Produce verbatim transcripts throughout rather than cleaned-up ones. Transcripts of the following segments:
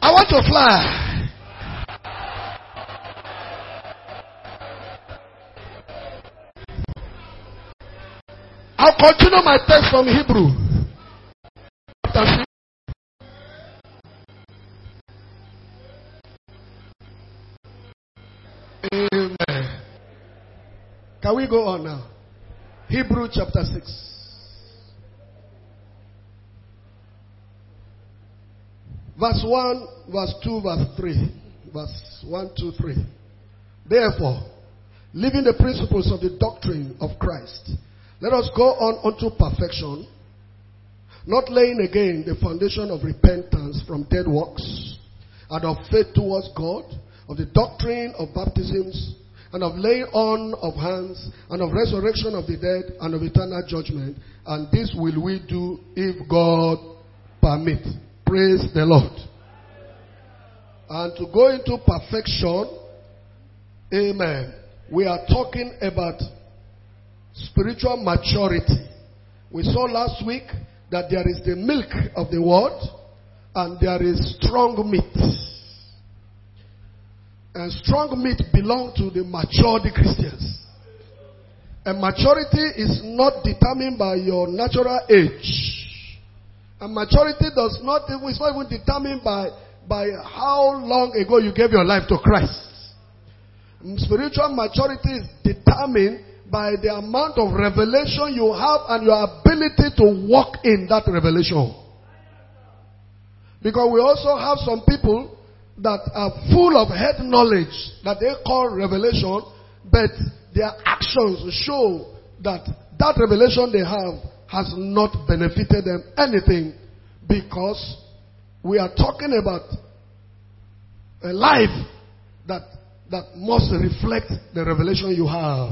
I want to fly. I'll continue my text from Hebrew. Amen. Can we go on now? Hebrew chapter six. Verse one, verse two, verse three. Verse one, two, three. Therefore, leaving the principles of the doctrine of Christ, let us go on unto perfection, not laying again the foundation of repentance from dead works, and of faith towards God, of the doctrine of baptisms, and of laying on of hands, and of resurrection of the dead, and of eternal judgment. And this will we do if God permit. Praise the Lord. And to go into perfection, amen, we are talking about spiritual maturity. We saw last week that there is the milk of the word and there is strong meat. And strong meat belong to the matured Christians. And maturity is not determined by your natural age. And maturity does not even, it's not even determined by, by how long ago you gave your life to Christ. Spiritual maturity is determined by the amount of revelation you have and your ability to walk in that revelation. Because we also have some people that are full of head knowledge that they call revelation, but their actions show that that revelation they have has not benefited them anything, because we are talking about a life that that must reflect the revelation you have.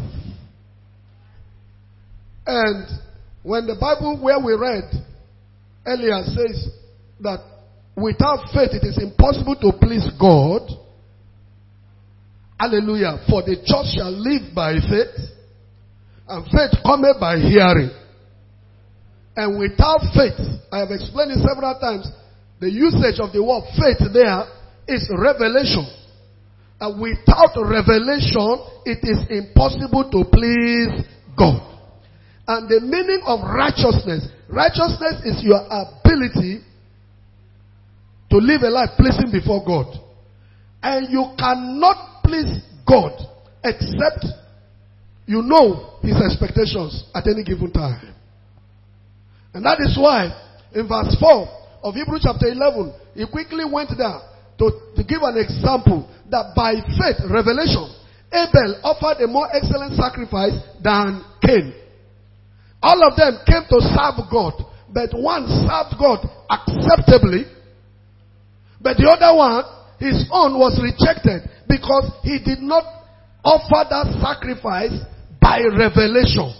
And when the Bible where we read earlier says that without faith it is impossible to please God, hallelujah, for the just shall live by faith, and faith cometh by hearing. And without faith, I have explained it several times, the usage of the word faith there is revelation. And without revelation, it is impossible to please God. And the meaning of righteousness, righteousness is your ability to live a life pleasing before God. And you cannot please God except you know His expectations at any given time. And that is why in verse four of Hebrews chapter eleven, he quickly went there to, to give an example that by faith, revelation, Abel offered a more excellent sacrifice than Cain. All of them came to serve God, but one served God acceptably, but the other one, his own was rejected because he did not offer that sacrifice by revelation.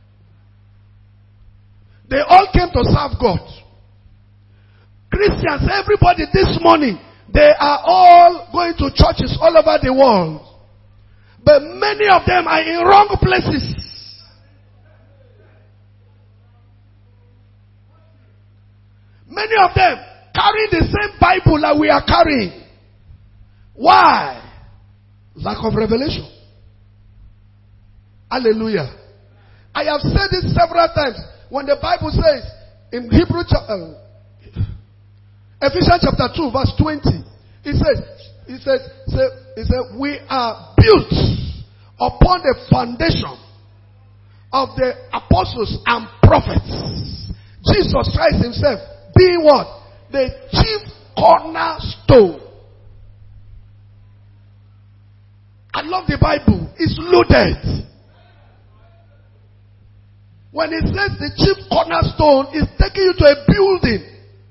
They all came to serve God. Christians, everybody this morning, they are all going to churches all over the world. But many of them are in wrong places. Many of them carry the same Bible that we are carrying. Why? Lack of revelation. Hallelujah. I have said this several times. When the Bible says in Hebrew chapter, Ephesians chapter two, verse twenty, it says, it says, it says, we are built upon the foundation of the apostles and prophets. Jesus Christ Himself being what? The chief cornerstone. I love the Bible. It's loaded. When it says the chief cornerstone, is taking you to a building.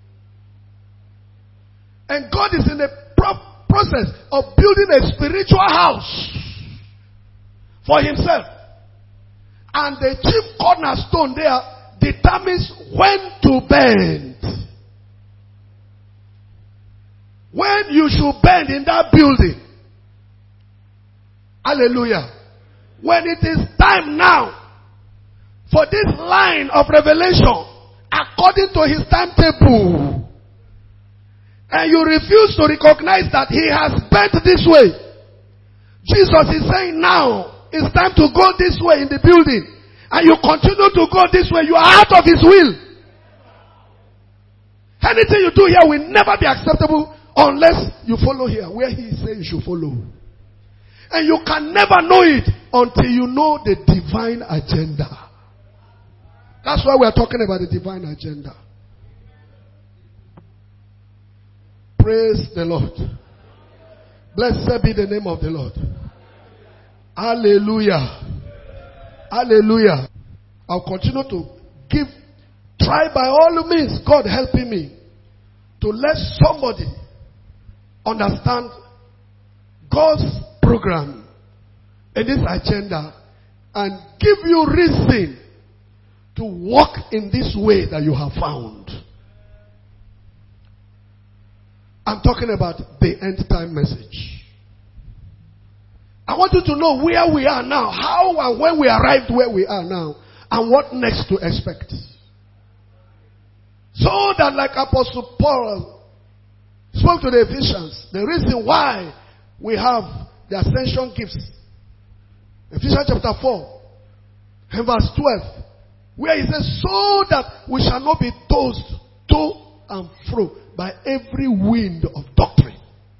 And God is in the pro- process of building a spiritual house for Himself. And the chief cornerstone there determines when to bend. When you should bend in that building. Hallelujah. When it is time now for this line of revelation, according to His timetable, and you refuse to recognize that he has bent this way, Jesus is saying now, it's time to go this way in the building, and you continue to go this way, you are out of his will. Anything you do here will never be acceptable unless you follow here, where he says you should follow. And you can never know it until you know the divine agenda. That's why we are talking about the divine agenda. Praise the Lord. Blessed be the name of the Lord. Hallelujah. Hallelujah. I'll continue to give, try by all means, God helping me, to let somebody understand God's program in this agenda and give you reason to walk in this way that you have found. I'm talking about the end time message. I want you to know where we are now, how and when we arrived where we are now, and what next to expect. So that, like Apostle Paul spoke to the Ephesians, the reason why we have the ascension gifts. Ephesians chapter four, and verse twelve, where he says, so that we shall not be tossed to and fro by every wind of doctrine.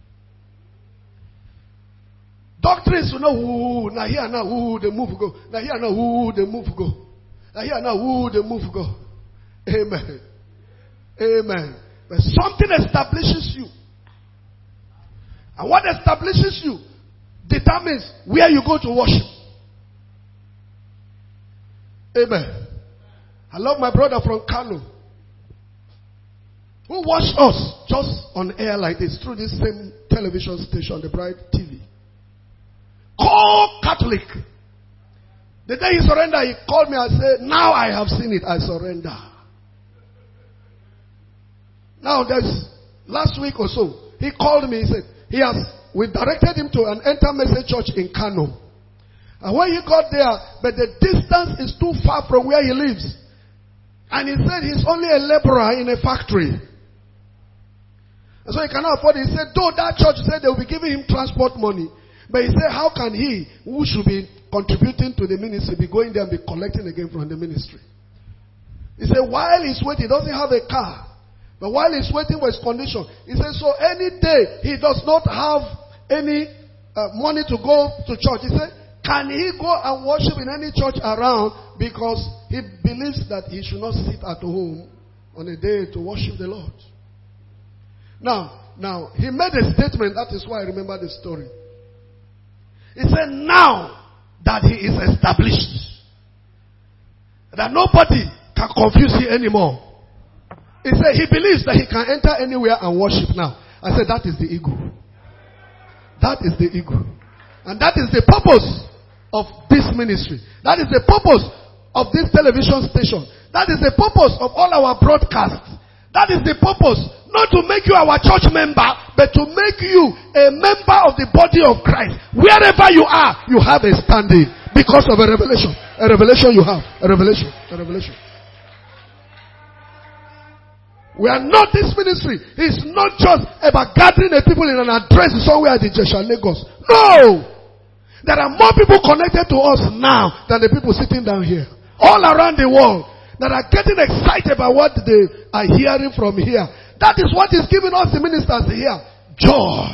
Doctrines, you know, ooh, now here, now, ooh, the move go. Now here, now, ooh, the move go. Now here, now, ooh, the move go. Amen. Amen. But something establishes you. And what establishes you determines where you go to worship. Amen. I love my brother from Kano, who watched us just on air like this through this same television station, the Bright T V. Called Catholic. The day he surrendered, he called me and said, now I have seen it, I surrender. Now there's, last week or so, he called me, he said, he has, we directed him to an Enter Message church in Kano. And when he got there, but the distance is too far from where he lives. And he said he's only a laborer in a factory. And so he cannot afford it. He said, though that church said they will be giving him transport money. But he said, how can he, who should be contributing to the ministry, be going there and be collecting again from the ministry? He said, while he's waiting, he doesn't have a car. But while he's waiting for his condition, he said, so any day he does not have any uh, money to go to church. He said, can he go and worship in any church around, because he believes that he should not sit at home on a day to worship the Lord. Now, now, he made a statement, that is why I remember the story. He said, now that he is established, that nobody can confuse him anymore. He said he believes that he can enter anywhere and worship now. I said, that is the ego. That is the ego. And that is the purpose of this ministry. That is the purpose of this television station. That is the purpose of all our broadcasts. That is the purpose, not to make you our church member, but to make you a member of the body of Christ. Wherever you are, you have a standing because of a revelation. A revelation you have. A revelation. A revelation. We are not this ministry. It's not just about gathering the people in an address somewhere at the Jesha, Lagos. No! There are more people connected to us now than the people sitting down here. All around the world that are getting excited about what they are hearing from here. That is what is giving us the ministers here. Joy.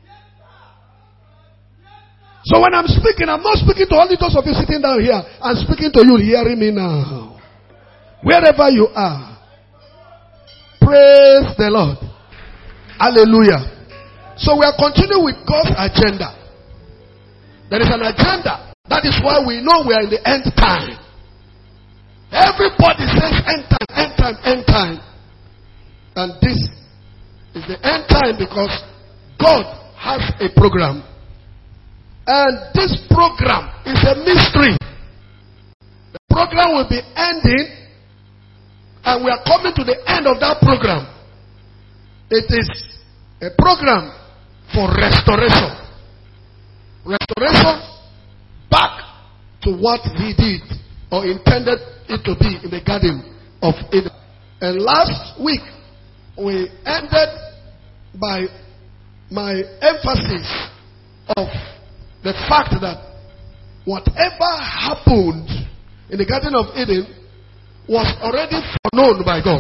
So when I'm speaking, I'm not speaking to only those of you sitting down here. I'm speaking to you hearing me now. Wherever you are. Praise the Lord. Hallelujah. So we are continuing with God's agenda. There is an agenda. That is why we know we are in the end time. Everybody says end time, end time, end time. And this is the end time because God has a program. And this program is a mystery. The program will be ending, and we are coming to the end of that program. It is a program for restoration. Restoration back to what he did or intended it to be in the Garden of Eden. And last week we ended by my emphasis of the fact that whatever happened in the Garden of Eden was already foreknown by God.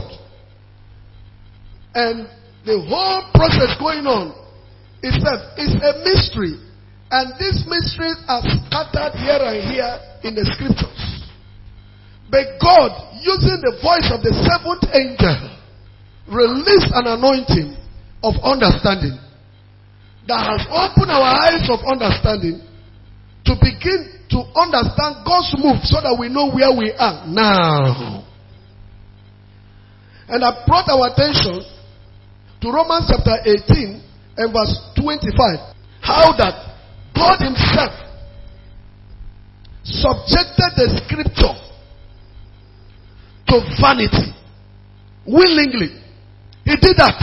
And the whole process going on itself is a mystery. And these mysteries are scattered here and here in the scriptures. But God, using the voice of the seventh angel, released an anointing of understanding that has opened our eyes of understanding to begin to understand God's move so that we know where we are now. And I brought our attention to Romans chapter eighteen and verse twenty-five. How that God himself subjected the scripture to vanity willingly. He did that.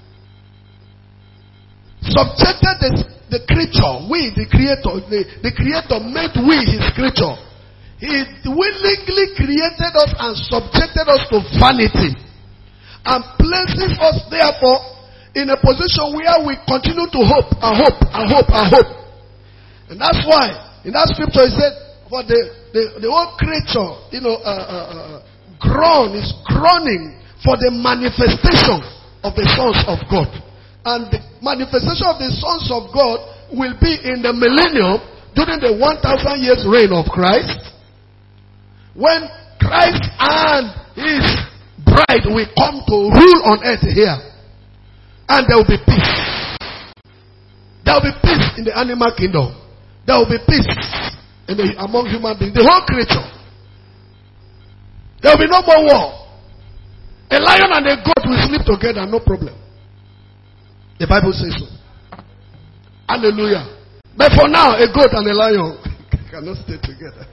Subjected the, the creature, we the creator, the, the creator made we his creature. He willingly created us and subjected us to vanity and places us therefore in a position where we continue to hope and hope and hope and hope. And that's why in that scripture he said, for the, the, the whole creature, you know, uh, uh, uh, groan is groaning for the manifestation of the sons of God. And the manifestation of the sons of God will be in the millennium during the one thousand years reign of Christ. When Christ and his bride will come to rule on earth here. And there will be peace. There will be peace in the animal kingdom. There will be peace in the, among human beings. The whole creature. There will be no more war. A lion and a goat will sleep together, no problem. The Bible says so. Hallelujah. But for now, a goat and a lion cannot stay together.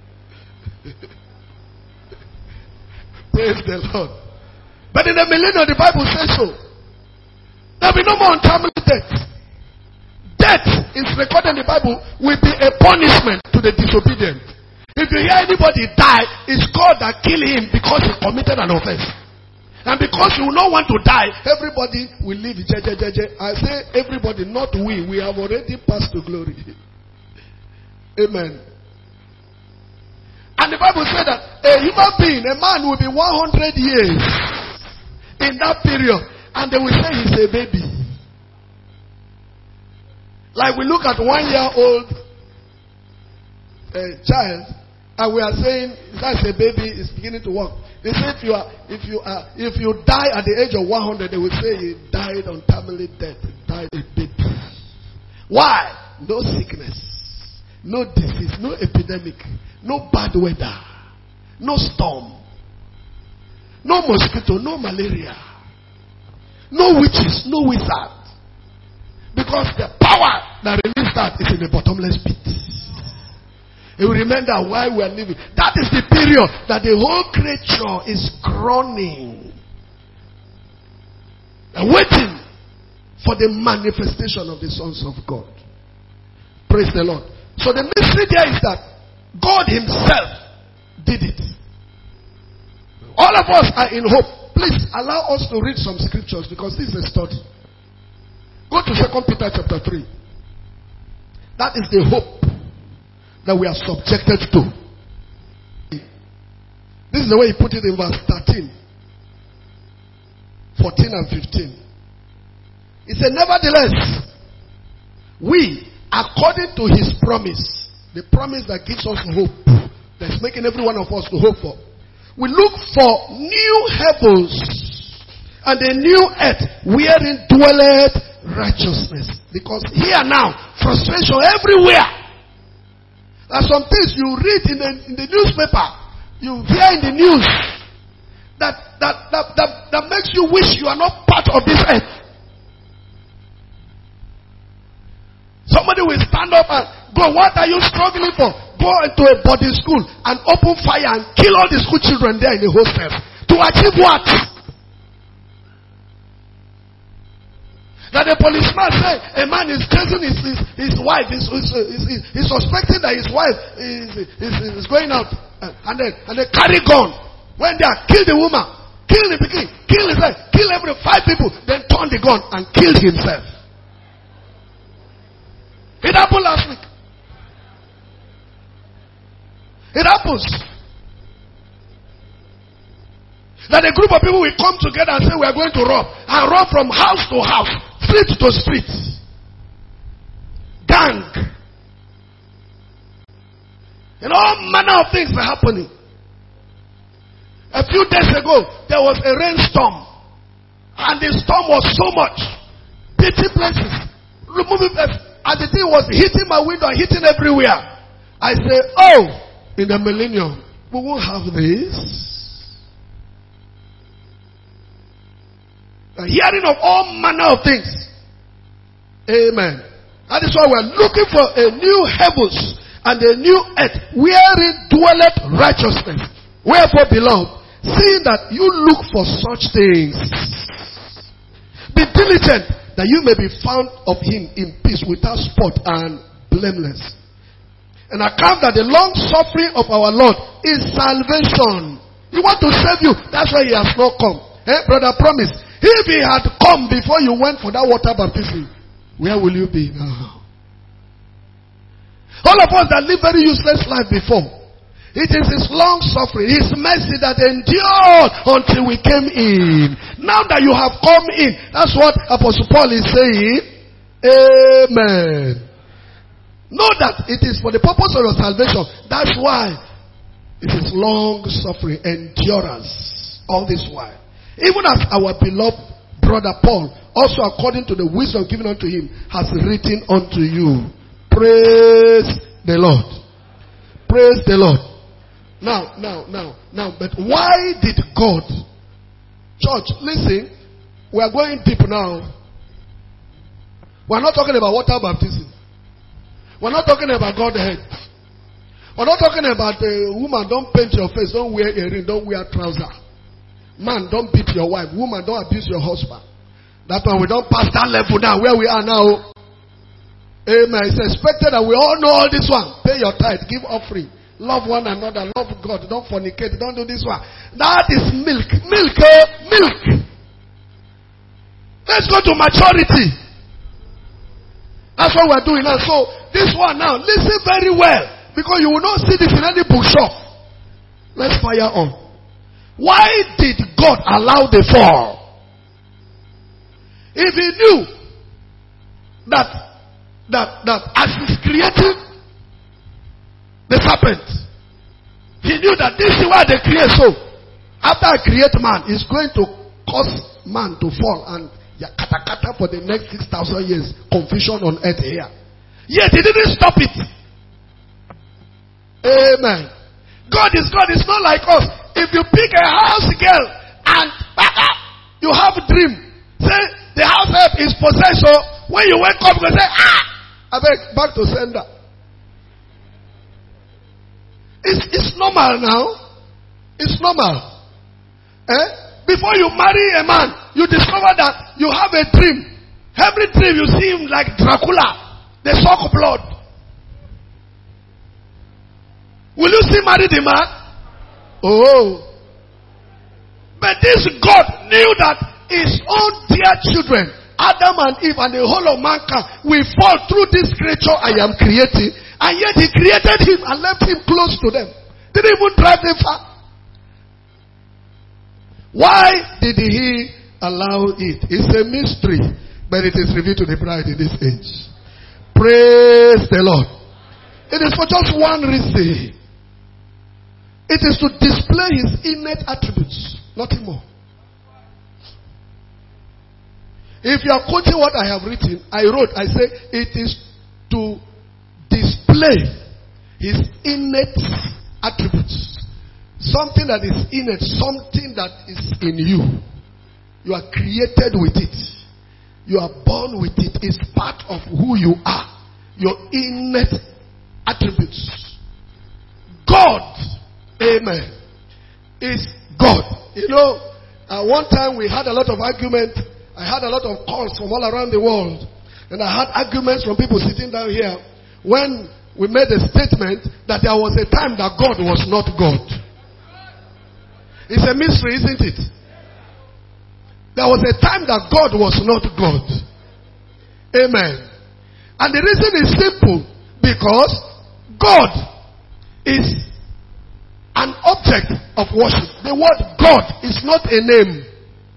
Praise the Lord. But in the millennium, the Bible says so. There will be no more untimely death. Death is recorded in the Bible will be a punishment to the disobedient. If you hear anybody die, it's God that killed him because he committed an offense. And because you will not want to die, everybody will live. I say everybody, not we. We have already passed to glory. Amen. And the Bible said that a human being, a man will be one hundred years in that period. And they will say he's a baby. Like we look at one year old uh, child and we are saying that's a baby is beginning to walk. They say if you are if you are if you die at the age of one hundred, they will say he died untimely death, died a baby. Why? No sickness, no disease, no epidemic, no bad weather, no storm, no mosquito, no malaria, no witches, no wizard. Because the power that released that is in the bottomless pit. You remember why we are living. That is the period that the whole creature is groaning and waiting for the manifestation of the sons of God. Praise the Lord. So the mystery there is that God himself did it. All of us are in hope. Please allow us to read some scriptures because this is a study. Go to Second Peter chapter three. That is the hope that we are subjected to. This is the way he put it in verse thirteen, fourteen and fifteen. He said, nevertheless, we, according to his promise, the promise that gives us hope, that's making every one of us to hope for, we look for new heavens and a new earth wherein dwelleth righteousness. Because here now, frustration everywhere. There are some things you read in the, in the newspaper, you hear in the news, that, that, that, that, that makes you wish you are not part of this earth. Somebody will stand up and go, what are you struggling for? Go into a boarding school and open fire and kill all the school children there in the hostel. To achieve what? That the policeman say a man is chasing his, his, his wife, he's, he's, he's, he's suspecting that his wife is, is, is going out and, and, they, and they carry gun. When they are, kill the woman, kill the king, kill himself, kill every five people, then turn the gun and kill himself. It happened last week. It happens. That a group of people will come together and say we are going to rob, and rob from house to house, street to street. Gang. And all manner of things were happening. A few days ago, there was a rainstorm. And the storm was so much. Pity places. Removing places. And the thing was hitting my window and hitting everywhere. I say, oh, in the millennium, we won't have this. A hearing of all manner of things. Amen. That is why we're looking for a new heavens and a new earth wherein dwelleth righteousness. Wherefore, beloved, seeing that you look for such things, be diligent that you may be found of him in peace, without spot and blameless. And account that the long suffering of our Lord is salvation. He wants to save you. That's why he has not come. Eh, brother, promise. If he had come before you went for that water baptism, where will you be now? All of us that live very useless life before, it is his long suffering, his mercy that endured until we came in. Now that you have come in, that's what Apostle Paul is saying. Amen. Know that it is for the purpose of your salvation. That's why it is long suffering, endurance, all this while. Even as our beloved brother Paul, also according to the wisdom given unto him, has written unto you. Praise the Lord. Praise the Lord. Now, now, now, now, but why did God, church, listen, we are going deep now. We are not talking about water baptism. We are not talking about Godhead. We are not talking about a uh, woman, don't paint your face, don't wear a ring, don't wear trouser. Man, don't beat your wife. Woman, don't abuse your husband. That one, we don't pass that level now, where we are now. Amen. It's expected that we all know all this one. Pay your tithe, give offering. Love one another, love God, don't fornicate, don't do this one. That is milk. Milk, eh? Milk. Let's go to maturity. That's what we're doing now. So, this one now, listen very well. Because you will not see this in any bookshop. Let's fire on. Why did God allow the fall? If he knew that, that, that as he's creating the serpent, he knew that this is why they create. So, after I create man, it's going to cause man to fall and yakata kata for the next six thousand years. Confusion on earth here. Yet he didn't stop it. Amen. God is God. It's not like us. If you pick a house girl and you have a dream, say the house help is possessed. So when you wake up, you say, ah, I beg, back to sender. It's, it's normal now. It's normal. Eh? Before you marry a man, you discover that you have a dream. Every dream you see him like Dracula. They suck blood. Will you still marry the man? Oh. But this God knew that his own dear children, Adam and Eve and the whole of mankind, will fall through this creature I am creating. And yet he created him and left him close to them. Didn't even drive them far. Why did he allow it? It's a mystery. But it is revealed to the bride in this age. Praise the Lord. It is for just one reason. It is to display his innate attributes. Nothing more. If you are quoting what I have written, I wrote, I say, it is to display his innate attributes. Something that is innate, something that is in you. You are created with it. You are born with it. It's part of who you are. Your innate attributes. God, amen, is God. You know, uh, one time we had a lot of argument. I had a lot of calls from all around the world. And I had arguments from people sitting down here when we made a statement that there was a time that God was not God. It's a mystery, isn't it? There was a time that God was not God. Amen. And the reason is simple. Because God is an object of worship. The word God is not a name.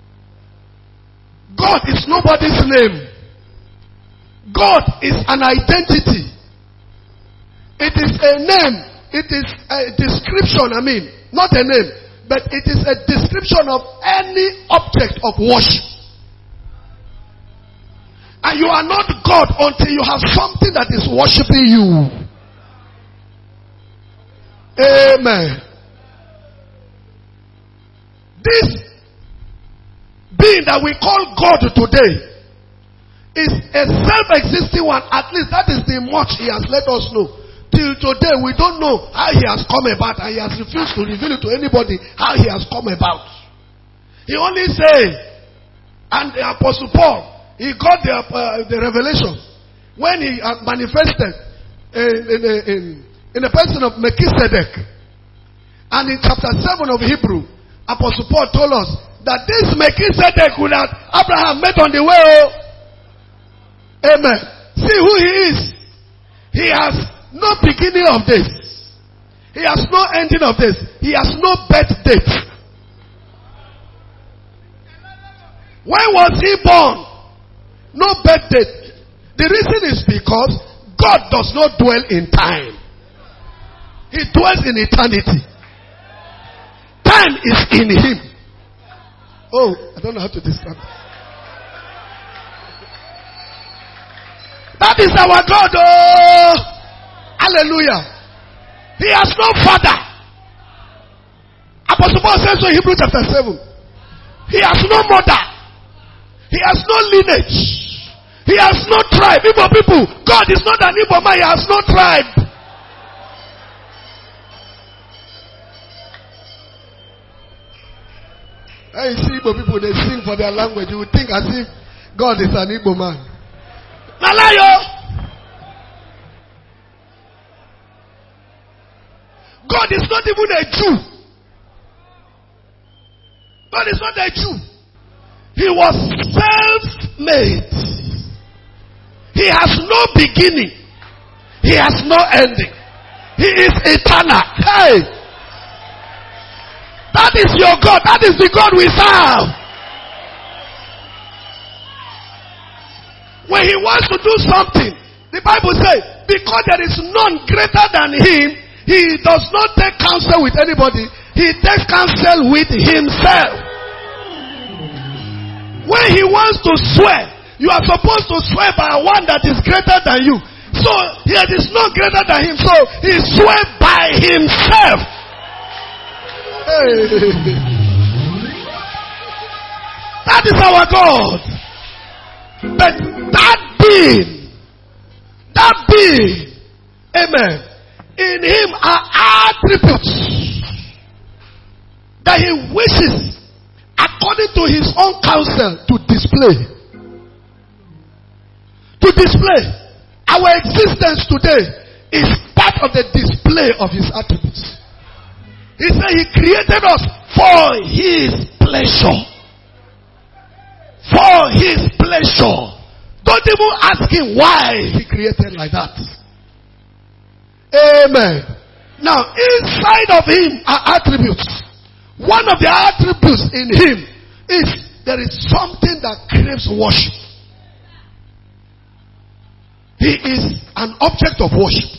God is nobody's name. God is an identity. It is a name. It is a description, I mean. Not a name. But it is a description of any object of worship. And you are not God until you have something that is worshiping you. Amen. This being that we call God today is a self-existing one. At least that is the much he has let us know. Till today we don't know how he has come about, and he has refused to reveal it to anybody how he has come about. He only said, and the Apostle Paul, he got the, uh, the revelation when he uh, manifested in, in, in, in the person of Melchizedek. And in chapter seven of Hebrew, Apostle Paul told us that this Melchizedek would have Abraham met on the way. Amen. See who he is. He has no beginning of this. He has no ending of this. He has no birth date. When was he born? No birth date. The reason is because God does not dwell in time. He dwells in eternity. Time is in him. Oh, I don't know how to describe it. That is our God. Oh. Hallelujah. He has no father. Apostle Paul says so in Hebrews chapter seven. He has no mother. He has no lineage. He has no tribe. Igbo people, God is not an Igbo man. He has no tribe. When you see Igbo people, they sing for their language. You would think as if God is an Igbo man. Malayo. God is not even a Jew. God is not a Jew. He was self-made. He has no beginning. He has no ending. He is eternal. Hey! That is your God. That is the God we serve. When he wants to do something, the Bible says, because there is none greater than him, he does not take counsel with anybody. He takes counsel with himself. When he wants to swear, you are supposed to swear by one that is greater than you. So, there is no greater than him. So, he swears by himself. Hey. That is our God. But that being, that being, amen, in him are attributes that he wishes, according to his own counsel, to display. To display. Our existence today is part of the display of his attributes. He said he created us for his pleasure. For his pleasure. Don't even ask him why he created like that. Amen. Now, inside of him are attributes. One of the attributes in him is there is something that craves worship. He is an object of worship.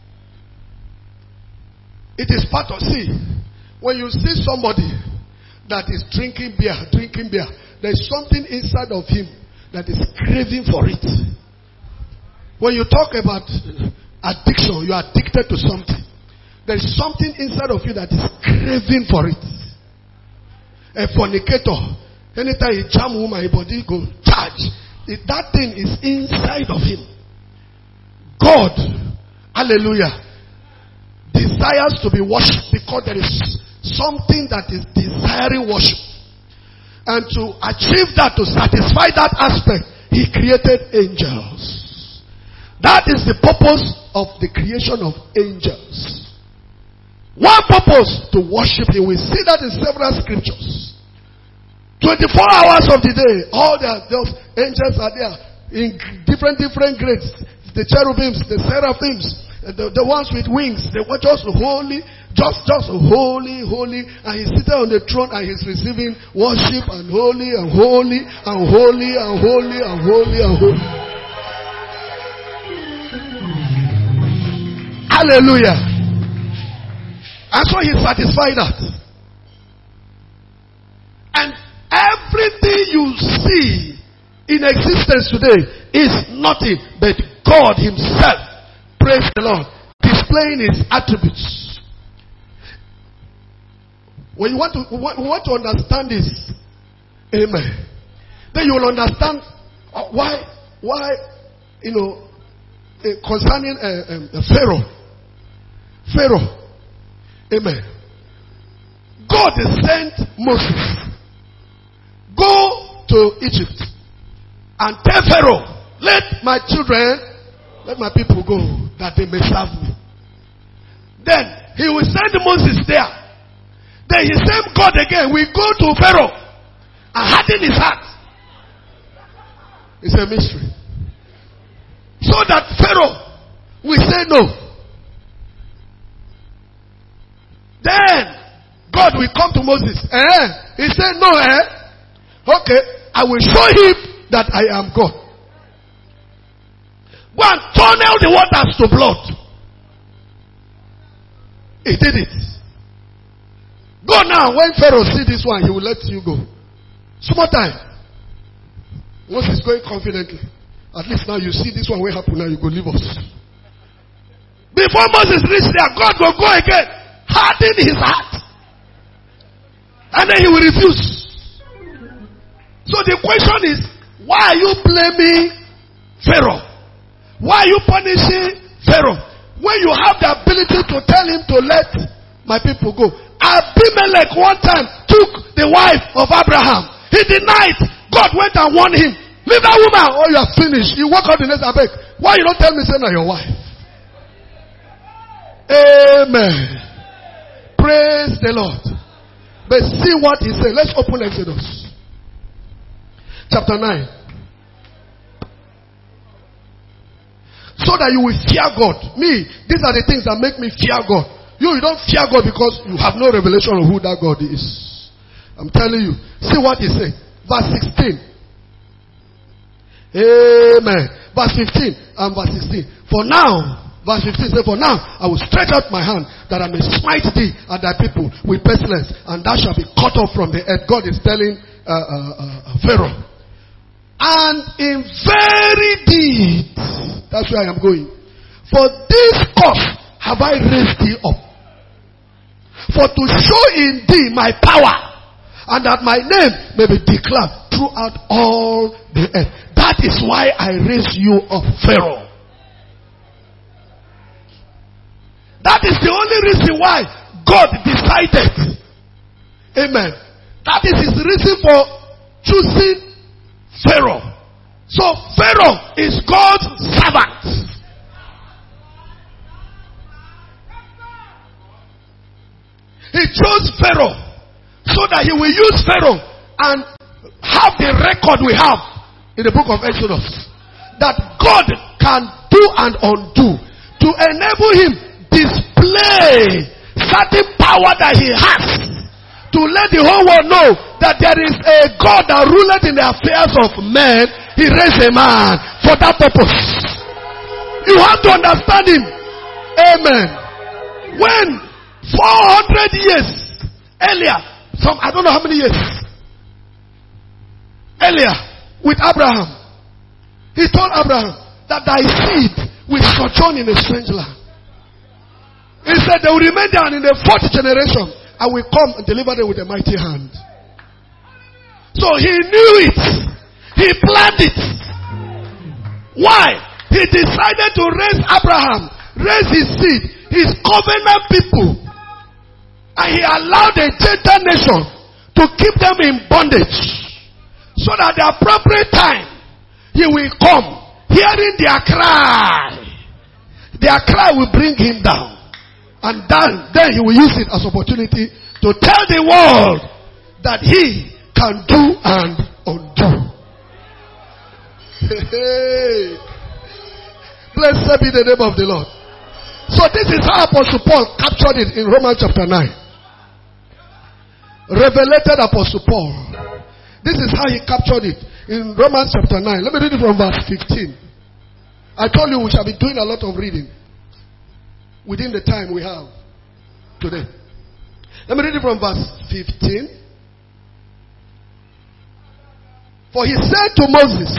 It is part of, see, when you see somebody that is drinking beer, drinking beer, there is something inside of him that is craving for it. When you talk about addiction, you are addicted to something. There is something inside of you that is craving for it. A fornicator, anytime he jam woman, his body go charge. It, that thing is inside of him. God, hallelujah, desires to be worshipped because there is something that is desiring worship. And to achieve that, to satisfy that aspect, he created angels. That is the purpose of the creation of angels. One purpose, to worship him. We see that in several scriptures. twenty-four hours of the day, all the, the angels are there in different, different grades. The cherubims, the seraphims, the, the ones with wings, they were just holy, just, just holy, holy. And he's seated on the throne and he's receiving worship and holy and holy and holy and holy and holy and holy. Hallelujah. And so he satisfied that. And everything you see in existence today is nothing but God himself, praise the Lord, displaying his attributes. When you want to, we want to understand this, amen, then you will understand why, why, you know, concerning uh, um, Pharaoh. Pharaoh. Amen. God sent Moses. Go to Egypt and tell Pharaoh, let my children, let my people go, that they may serve me. Then he will send Moses there. Then he sent God again. We go to Pharaoh and harden his heart. It's a mystery. So that Pharaoh will say no. Then God will come to Moses. Eh? He said, no, eh? Okay, I will show him that I am God. Go and tunnel the waters to blood. He did it. Go now. When Pharaoh see this one, he will let you go. Small time. Moses is going confidently. At least now you see this one will happen. Now you go leave us. Before Moses reached there, God will go again, harden his heart, and then he will refuse. So the question is, why are you blaming Pharaoh? Why are you punishing Pharaoh when you have the ability to tell him to let my people go? Abimelech one time took the wife of Abraham. He denied. God went and warned him. Leave that woman or you are finished. You walk out the next abeg. Why you don't tell me say na your wife? Amen. Praise the Lord. But see what he said. Let's open Exodus. Chapter nine. So that you will fear God. Me, these are the things that make me fear God. You, you don't fear God because you have no revelation of who that God is. I'm telling you. See what he said. Verse sixteen. Amen. Verse fifteen and verse sixteen. For now, verse fifteen says, for now I will stretch out my hand that I may smite thee and thy people with pestilence, and thou shalt be cut off from the earth. God is telling uh, uh, uh, Pharaoh. And in very deed, that's where I am going. For this cause have I raised thee up, for to show in thee my power, and that my name may be declared throughout all the earth. That is why I raised you up, Pharaoh. That is the only reason why God decided. Amen. That is his reason for choosing Pharaoh. So Pharaoh is God's servant. He chose Pharaoh so that he will use Pharaoh and have the record we have in the book of Exodus, that God can do and undo, to enable him display certain power that he has, to let the whole world know that there is a God that ruleth in the affairs of men. He raised a man for that purpose. You have to understand him. Amen. When four hundred years earlier, some I don't know how many years earlier, with Abraham, he told Abraham that thy seed will sojourn in a strange land. He said they will remain there, and in the fourth generation I will come and deliver them with a mighty hand. So he knew it. He planned it. Why? He decided to raise Abraham, raise his seed, his covenant people, and he allowed a Gentile nation to keep them in bondage, so that at the appropriate time he will come, hearing their cry. Their cry will bring him down, and then, then he will use it as opportunity to tell the world that he can do and undo. Hey. Blessed be the name of the Lord. So this is how Apostle Paul captured it in Romans chapter nine. Revelated Apostle Paul. This is how he captured it in Romans chapter nine. Let me read it from verse fifteen. I told you we shall be doing a lot of reading within the time we have today. Let me read it from verse fifteen. For he said to Moses,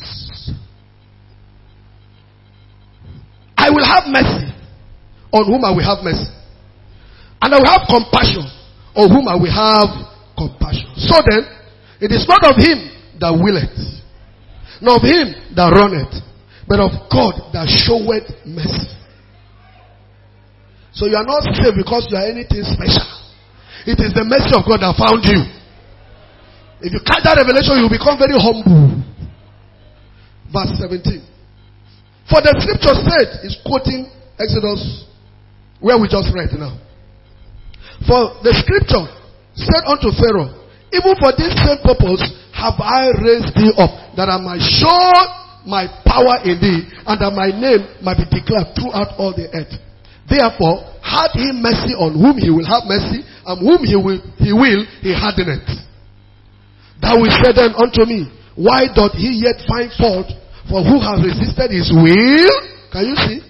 I will have mercy on whom I will have mercy, and I will have compassion on whom I will have compassion. So then, it is not of him that willeth, nor of him that runneth, but of God that showeth mercy. So you are not saved because you are anything special. It is the mercy of God that found you. If you catch that revelation, you will become very humble. Verse seventeen. For the scripture said, is quoting Exodus, where we just read now. For the scripture said unto Pharaoh, even for this same purpose have I raised thee up, that I might show my power in thee, and that my name might be declared throughout all the earth. Therefore, had he mercy on whom he will have mercy, and whom he will he will he hardeneth. Thou wilt say then unto me, why doth he yet find fault? For who has resisted his will? Can you see?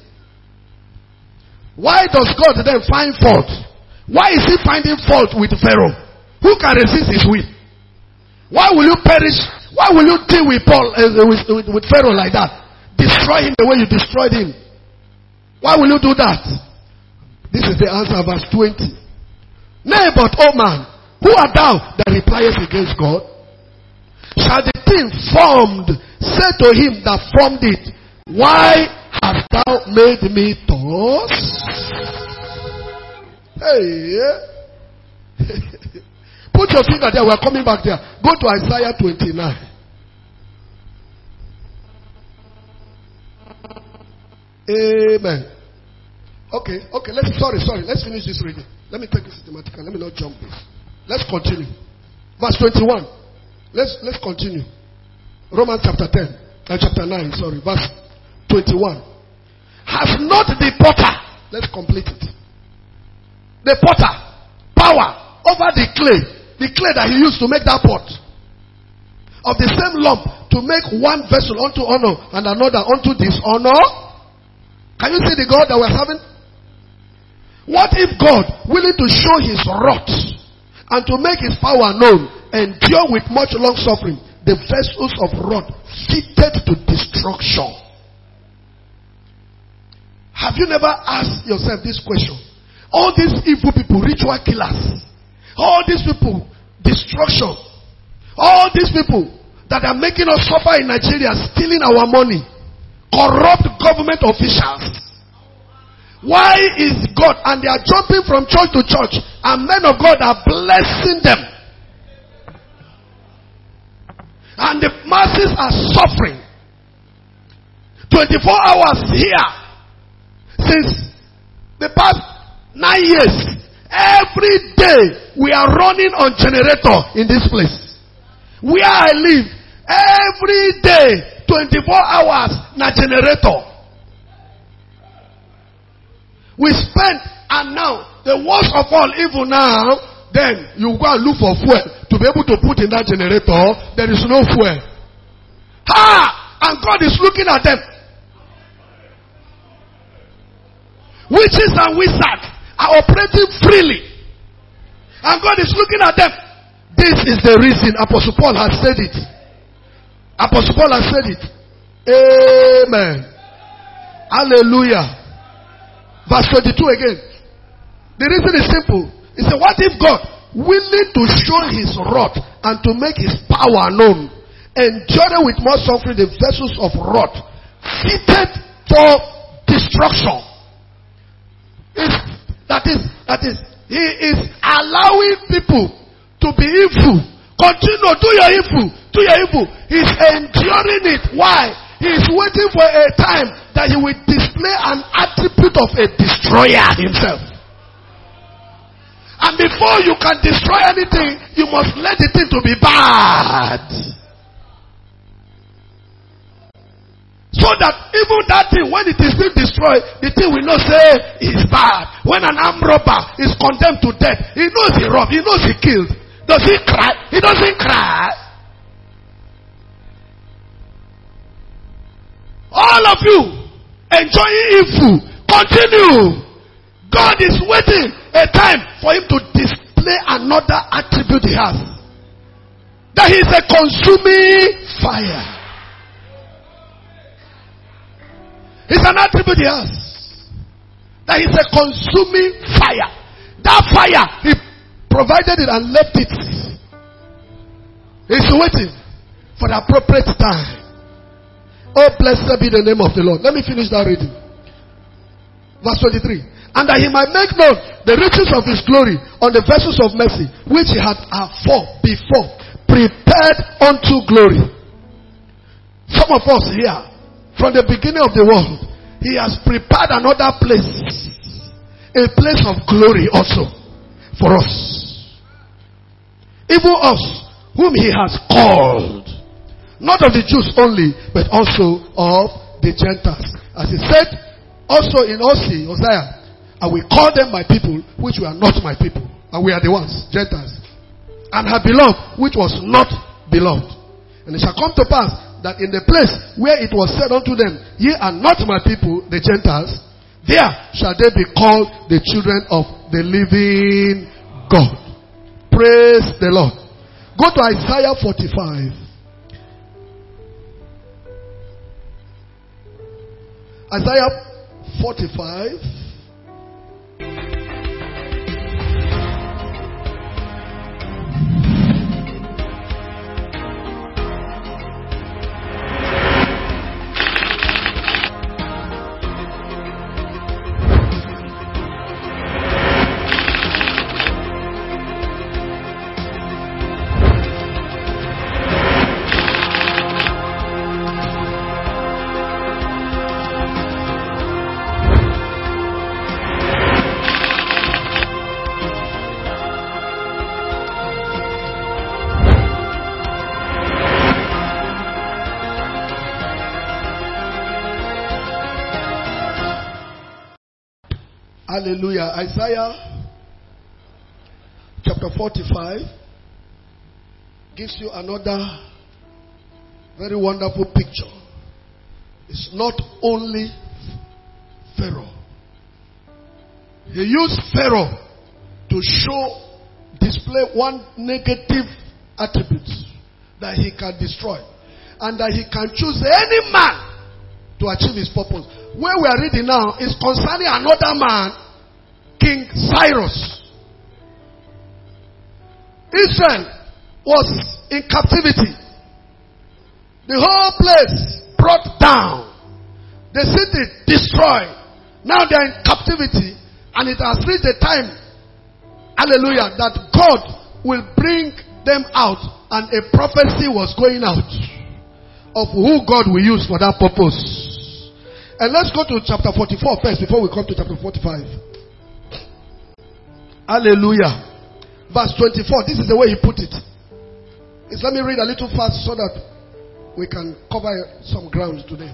Why does God then find fault? Why is he finding fault with Pharaoh? Who can resist his will? Why will you perish? Why will you deal with Paul uh, with, with, with Pharaoh like that? Destroy him the way you destroyed him. Why will you do that? This is the answer, verse twenty. Nay, but, O man, who art thou that repliest against God? Shall the thing formed say to him that formed it, why hast thou made me thus? Hey. Put your finger there. We're coming back there. Go to Isaiah twenty-nine. Amen. Okay, okay, let's, sorry, sorry. Let's finish this reading. Let me take it systematically. Let me not jump this. Let's continue. Verse twenty-one. Let's let's continue. Romans chapter ten, uh, chapter nine, sorry, verse twenty-one. Has not the potter, let's complete it. The potter, power over the clay, the clay that he used to make that pot, of the same lump to make one vessel unto honor and another unto dishonor. Can you see the God that we're having? What if God, willing to show his wrath and to make his power known, endure with much long suffering the vessels of wrath fitted to destruction? Have you never asked yourself this question? All these evil people, ritual killers, all these people, destruction, all these people that are making us suffer in Nigeria, stealing our money, corrupt government officials. Why is God, and they are jumping from church to church, and men of God are blessing them, and the masses are suffering? twenty-four hours here since the past nine years. Every day we are running on generator in this place where I live. Every day, twenty-four hours na generator. We spend, and now the worst of all, even now, then you go and look for fuel to be able to put in that generator. There is no fuel. Ha! And God is looking at them. Witches and wizards are operating freely, and God is looking at them. This is the reason Apostle Paul has said it. Apostle Paul has said it. Amen. Hallelujah. Verse twenty-two again. The reason is simple. He said, what if God, willing to show his wrath and to make his power known, enduring with much suffering the vessels of wrath fitted for destruction? If, that is, that is, he is allowing people to be evil. Continue, do your evil, do your evil. He's enduring it. Why? He is waiting for a time that he will display an attribute of a destroyer himself. And before you can destroy anything, you must let the thing to be bad. So that even that thing, when it is being destroyed, the thing will not say is bad. When an armed robber is condemned to death, he knows he robbed, he knows he killed. Does he cry? He doesn't cry. All of you enjoying evil, continue. God is waiting a time for him to display another attribute he has. That he is a consuming fire. It's an attribute he has. That is a consuming fire. That fire, he provided it and left it. He's waiting for the appropriate time. Oh, blessed be the name of the Lord. Let me finish that reading. Verse twenty-three. And that he might make known the riches of his glory on the vessels of mercy, which he had afore, before, prepared unto glory. Some of us here, from the beginning of the world, he has prepared another place. A place of glory also for us. Even us, whom he has called. Not of the Jews only, but also of the Gentiles. As he said, also in Hosea, Hosea, I will call them my people, which were not my people. And we are the ones, Gentiles. And have beloved, which was not beloved. And it shall come to pass that in the place where it was said unto them, ye are not my people, the Gentiles, there shall they be called the children of the living God. Praise the Lord. Go to Isaiah forty-five. Isaiah forty-five. Hallelujah. Isaiah chapter forty-five gives you another very wonderful picture. It's not only Pharaoh. He used Pharaoh to show, display one negative attribute that he can destroy. And that he can choose any man to achieve his purpose. Where we are reading now is concerning another man, King Cyrus. Israel was in captivity. The whole place brought down. The city destroyed. Now they are in captivity. And it has reached the time, hallelujah, that God will bring them out. And a prophecy was going out of who God will use for that purpose. And let's go to chapter forty-four first before we come to chapter forty-five. Hallelujah. Verse twenty-four. This is the way he put it. It's, let me read a little fast so that we can cover some ground today.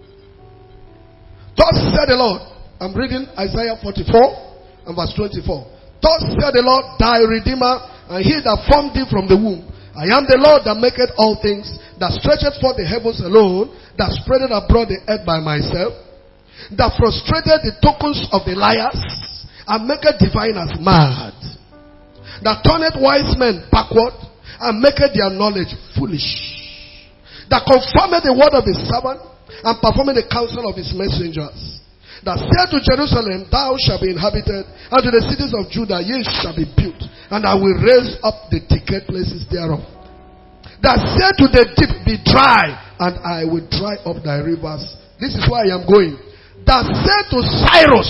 Thus said the Lord. I'm reading Isaiah forty-four and verse twenty-four. Thus said the Lord, thy Redeemer, and he that formed thee from the womb. I am the Lord that maketh all things, that stretcheth forth the heavens alone, that spreadeth abroad the earth by myself, that frustrated the tokens of the liars, and maketh diviners mad, that turneth wise men backward, and maketh their knowledge foolish, that confirmeth the word of his servant, and performeth the counsel of his messengers, that said to Jerusalem, thou shalt be inhabited, and to the cities of Judah, ye shall be built, and I will raise up the decayed places thereof. That said to the deep, be dry, and I will dry up thy rivers. This is where I am going. That said to Cyrus,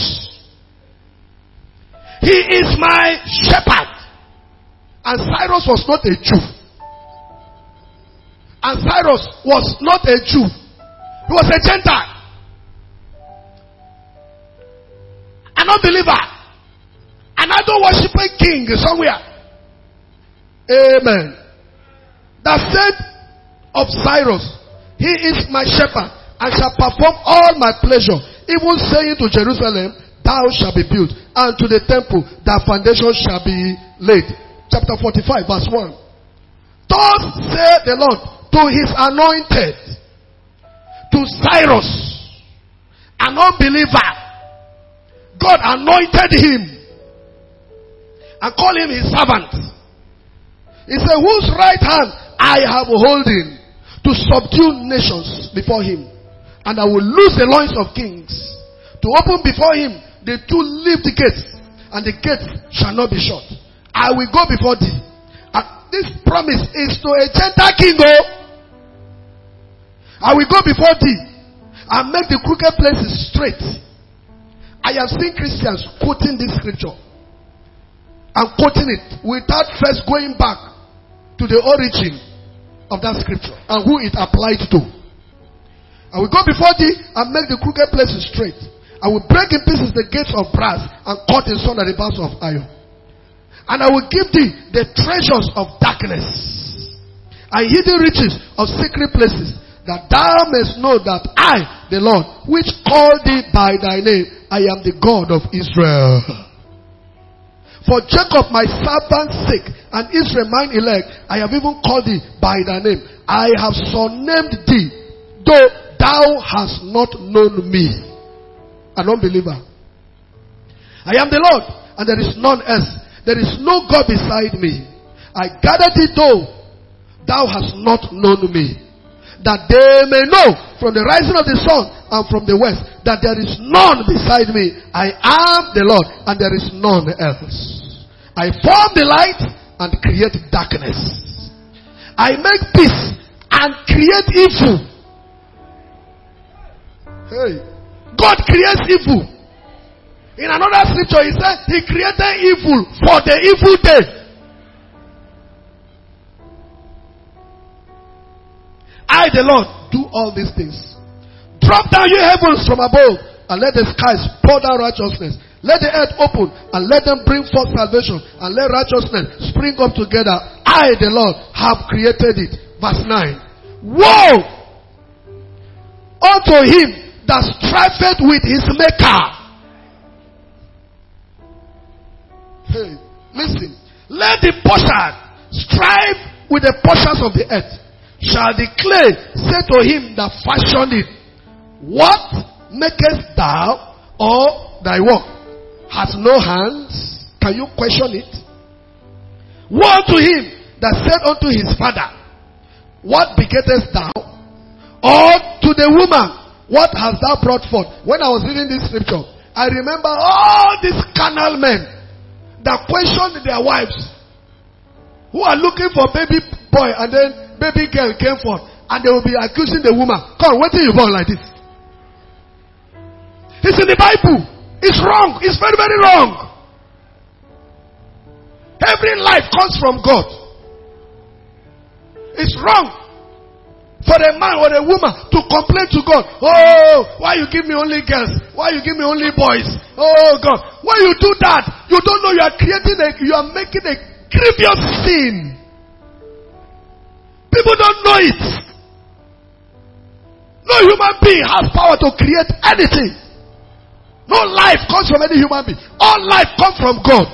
he is my shepherd. And Cyrus was not a Jew. And Cyrus was not a Jew. He was a Gentile. An unbeliever. An idol worshiping king somewhere. Amen. That said of Cyrus, he is my shepherd and shall perform all my pleasure, even saying to Jerusalem, thou shalt be built, and to the temple, thy foundation shall be laid. Chapter forty-five, verse one. Thus said the Lord to his anointed, to Cyrus, an unbeliever. God anointed him and called him his servant. He said, whose right hand I have holding to subdue nations before him, and I will loose the loins of kings, to open before him the two lift gates, and the gates shall not be shut. I will go before thee. And this promise is to a Gentile king. Oh, I will go before thee and make the crooked places straight. I have seen Christians quoting this scripture and quoting it without first going back to the origin of that scripture and who it applied to. I will go before thee and make the crooked places straight. I will break in pieces the gates of brass and cut in sunder the bars of iron. And I will give thee the treasures of darkness and hidden riches of secret places, that thou mayest know that I, the Lord, which called thee by thy name, I am the God of Israel. For Jacob my servant's sake, and Israel mine elect, I have even called thee by thy name. I have surnamed thee, though thou hast not known me. An unbeliever. I am the Lord, and there is none else. There is no God beside me. I gathered thee, though thou hast not known me, that they may know from the rising of the sun and from the west that there is none beside me. I am the Lord, and there is none else. I form the light and create darkness. I make peace and create evil. Hey, God creates evil. In another scripture, he said he created evil for the evil day. I, the Lord, do all these things. Drop down your heavens from above, and let the skies pour down righteousness. Let the earth open, and let them bring forth salvation, and let righteousness spring up together. I, the Lord, have created it. Verse nine. Woe unto him that striveth with his maker. Hey, listen. Let the potter strive with the potters of the earth. Shall the clay say to him that fashioned it, what makest thou, or thy work has no hands? Can you question it? Woe to him that said unto his father, what begettest thou? Or to the woman, what hast thou brought forth? When I was reading this scripture, I remember all these carnal men that questioned their wives, who are looking for baby boy, and then baby girl came forth, and they will be accusing the woman. Come, wait till you born like this. It's in the Bible. It's wrong. It's very, very wrong. Every life comes from God. It's wrong for a man or a woman to complain to God. Oh, why you give me only girls? Why you give me only boys? Oh God. When you do that, you don't know you are creating a, you are making a grievous sin. People don't know it. No human being has power to create anything. No life comes from any human being. All life comes from God.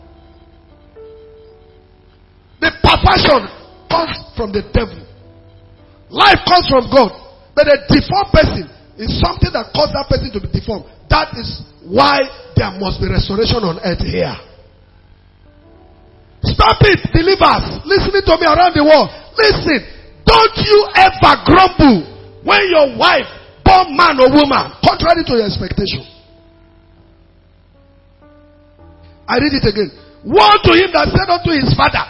The perversion comes from the devil. Life comes from God. But a deformed person is something that causes that person to be deformed. That is why there must be restoration on earth here. Stop it, believers. Listening to me around the world. Listen. Don't you ever grumble when your wife, born man or woman, contrary to your expectation. I read it again. Woe to him that said unto his father.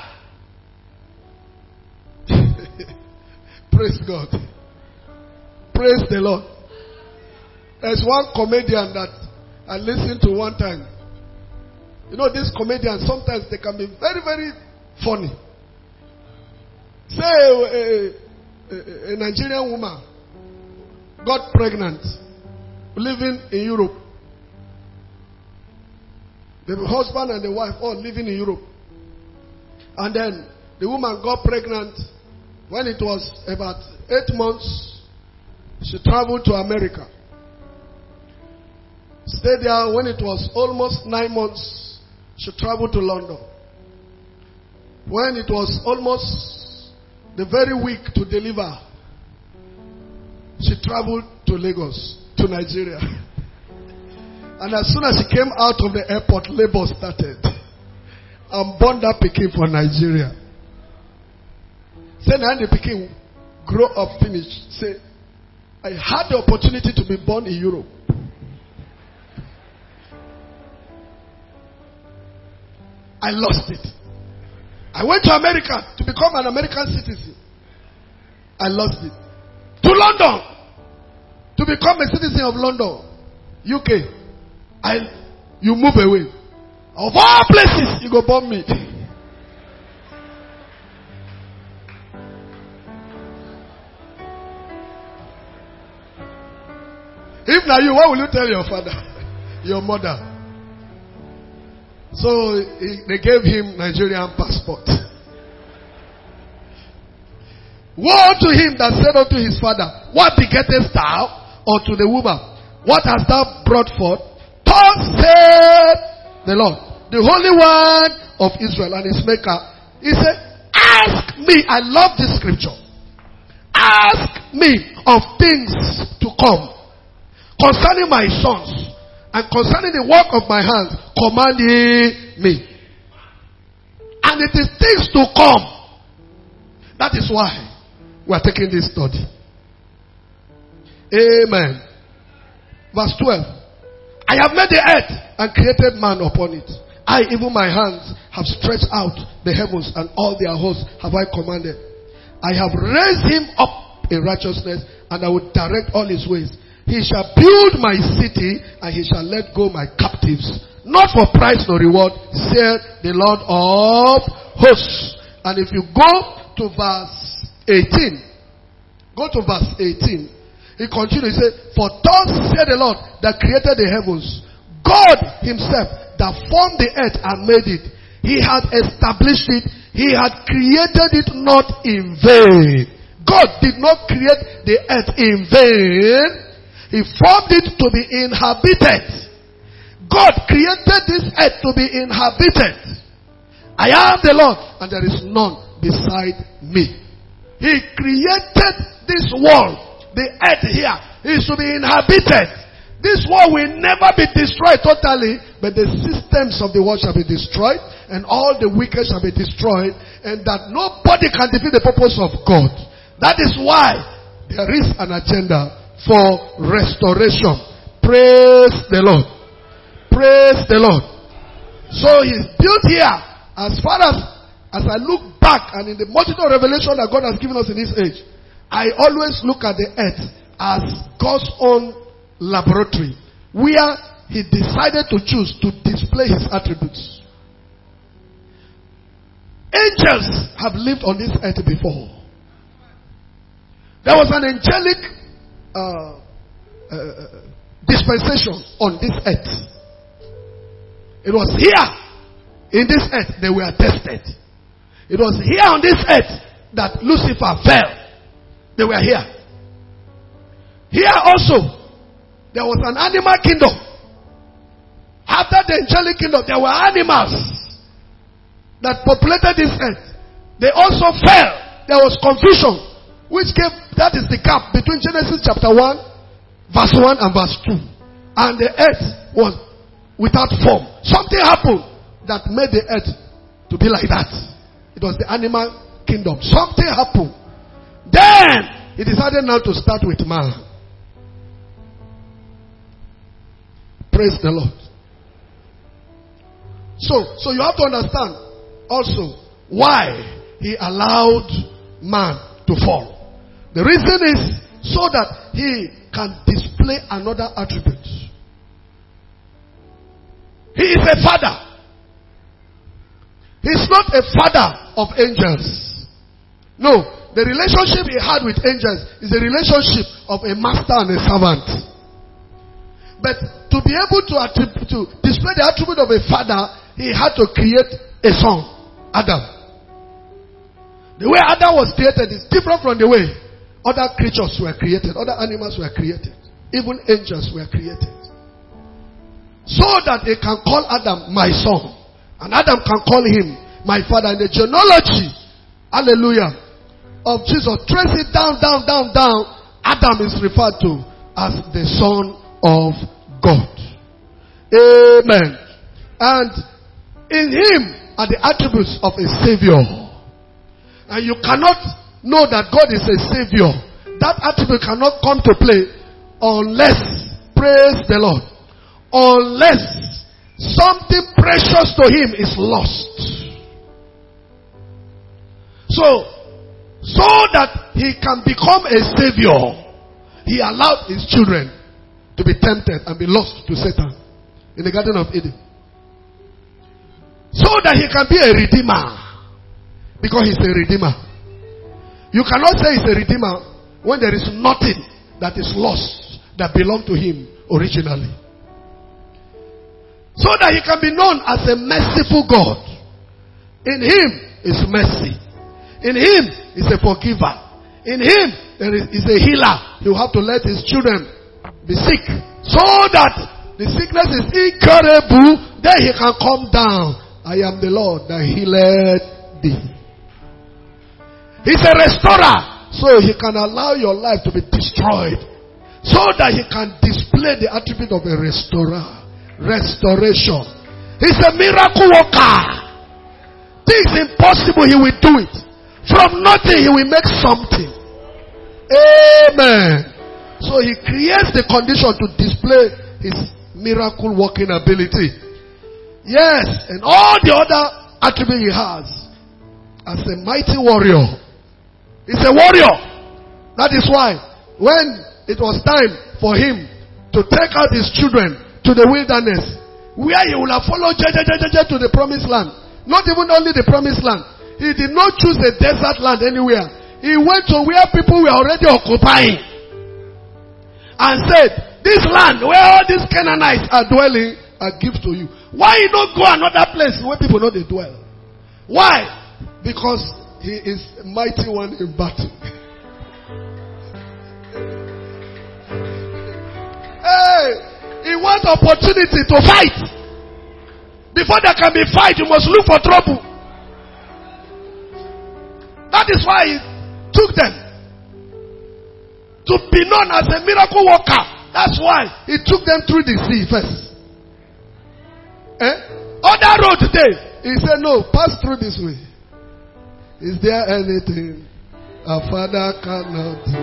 Praise God. Praise the Lord. There's one comedian that I listened to one time. You know, these comedians, sometimes they can be very, very funny. Say a, a, a Nigerian woman got pregnant, living in Europe. The husband and the wife all living in Europe. And then the woman got pregnant. When it was about eight months, she traveled to America. Stayed there. When it was almost nine months, she traveled to London. When it was almost the very week to deliver, she traveled to Lagos, to Nigeria. And as soon as she came out of the airport, labor started. And born that pikin for Nigeria. Say now the pikin grow up, finish. Say, I had the opportunity to be born in Europe. I lost it. I went to America to become an American citizen. I lost it. To London to become a citizen of London, U K. I, you move away. Of all places, you go bomb me. If now you, what will you tell your father, your mother? So he, they gave him Nigerian passport. Woe to him that said unto his father, what begettest thou? Or to the woman, what hast thou brought forth? Thus said the Lord, the Holy One of Israel and his maker. He said, ask me. I love this scripture. Ask me of things to come concerning my sons and concerning the work of my hands, command ye me. And it is things to come. That is why we are taking this study. Amen. Verse twelve. I have made the earth and created man upon it. I, even my hands, have stretched out the heavens, and all their hosts have I commanded. I have raised him up in righteousness, and I will direct all his ways. He shall build my city, and he shall let go my captives, not for price nor reward, said the Lord of hosts. And if you go to verse eighteen, go to verse eighteen. He continues, he said, for thus said the Lord that created the heavens, God himself that formed the earth and made it. He had established it. He had created it not in vain. God did not create the earth in vain. He formed it to be inhabited. God created this earth to be inhabited. I am the Lord, and there is none beside me. He created this world. The earth here is to be inhabited. This world will never be destroyed totally, but the systems of the world shall be destroyed, and all the wicked shall be destroyed, and that nobody can defeat the purpose of God. That is why there is an agenda for restoration. Praise the Lord. Praise the Lord. So he's built here. As far as as I look back and in the multitude of revelation that God has given us in this age, I always look at the earth as God's own laboratory, where he decided to choose to display his attributes. Angels have lived on this earth before. There was an angelic uh, uh, dispensation on this earth. It was here in this earth they were tested. It was here on this earth that Lucifer fell. They were here. Here also, there was an animal kingdom. After the angelic kingdom, there were animals that populated this earth. They also fell. There was confusion, which gave, that is the gap between Genesis chapter one, verse one and verse two. And the earth was without form. Something happened that made the earth to be like that. It was the animal kingdom. Something happened. Then he decided now to start with man. Praise the Lord. So, so you have to understand also why he allowed man to fall. The reason is so that he can display another attribute. He is a father. He is not a father of angels. No. The relationship he had with angels is a relationship of a master and a servant. But to be be able to, attribute, to display the attribute of a father, he had to create a son, Adam. The way Adam was created is different from the way other creatures were created, other animals were created, even angels were created. So that they can call Adam my son, and Adam can call him my father. In the genealogy, hallelujah, of Jesus, trace it down, down, down, down. Adam is referred to as the Son of God. Amen. And in him are the attributes of a Savior. And you cannot know that God is a Savior. That attribute cannot come to play unless, praise the Lord, unless something precious to him is lost. So, so that he can become a Savior, he allowed his children to be tempted and be lost to Satan in the Garden of Eden. So that he can be a redeemer. Because he's a redeemer. You cannot say he's a redeemer when there is nothing that is lost that belonged to him originally. So that he can be known as a merciful God. In him is mercy. In him is a forgiver. In him there is, is a healer. He will have to let his children be sick so that the sickness is incurable. Then he can come down. I am the Lord that healed thee. He's a restorer. So he can allow your life to be destroyed, so that he can display the attribute of a restorer. Restoration. He's a miracle worker. Things impossible, he will do it. From nothing, he will make something. Amen. So he creates the condition to display his miracle working ability. Yes, and all the other attributes he has as a mighty warrior. He's a warrior. That is why when it was time for him to take out his children to the wilderness, where he would have followed to the promised land, not even only the promised land, he did not choose a desert land anywhere. He went to where people were already occupying and said, this land where all these Canaanites are dwelling, I give to you. Why you don't go another place where people know they dwell? Why? Because he is a mighty one in battle. Hey, he wants opportunity to fight. Before there can be fight, you must look for trouble. That is why he took them to be known as a miracle worker. That's why he took them through the sea first. Eh? Other road today, he said, no, pass through this way. Is there anything a father cannot do?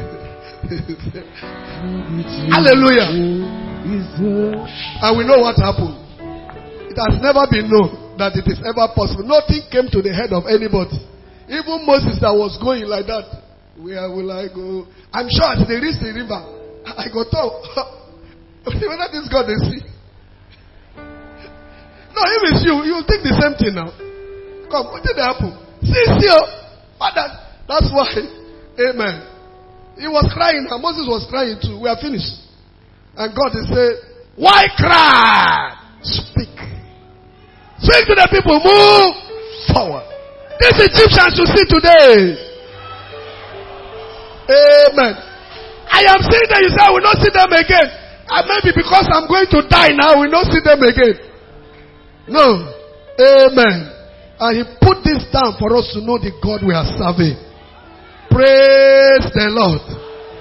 Hallelujah. And we know what happened. It has never been known that it is ever possible. Nothing came to the head of anybody. Even Moses that was going like that. Where will I go? I'm sure as they reached the river, I got told, whether this God they see. No, if it's you, you will think the same thing now. Come, what did happen? See, see, but that, that's why, amen. He was crying, and Moses was crying too. We are finished. And God is saying, why cry? Speak. Speak to the people, move forward. These Egyptians you see today. Amen. I am saying that you say, I will not see them again. And maybe because I'm going to die now, I will not see them again. No. Amen. And he put this down for us to know the God we are serving. Praise the Lord.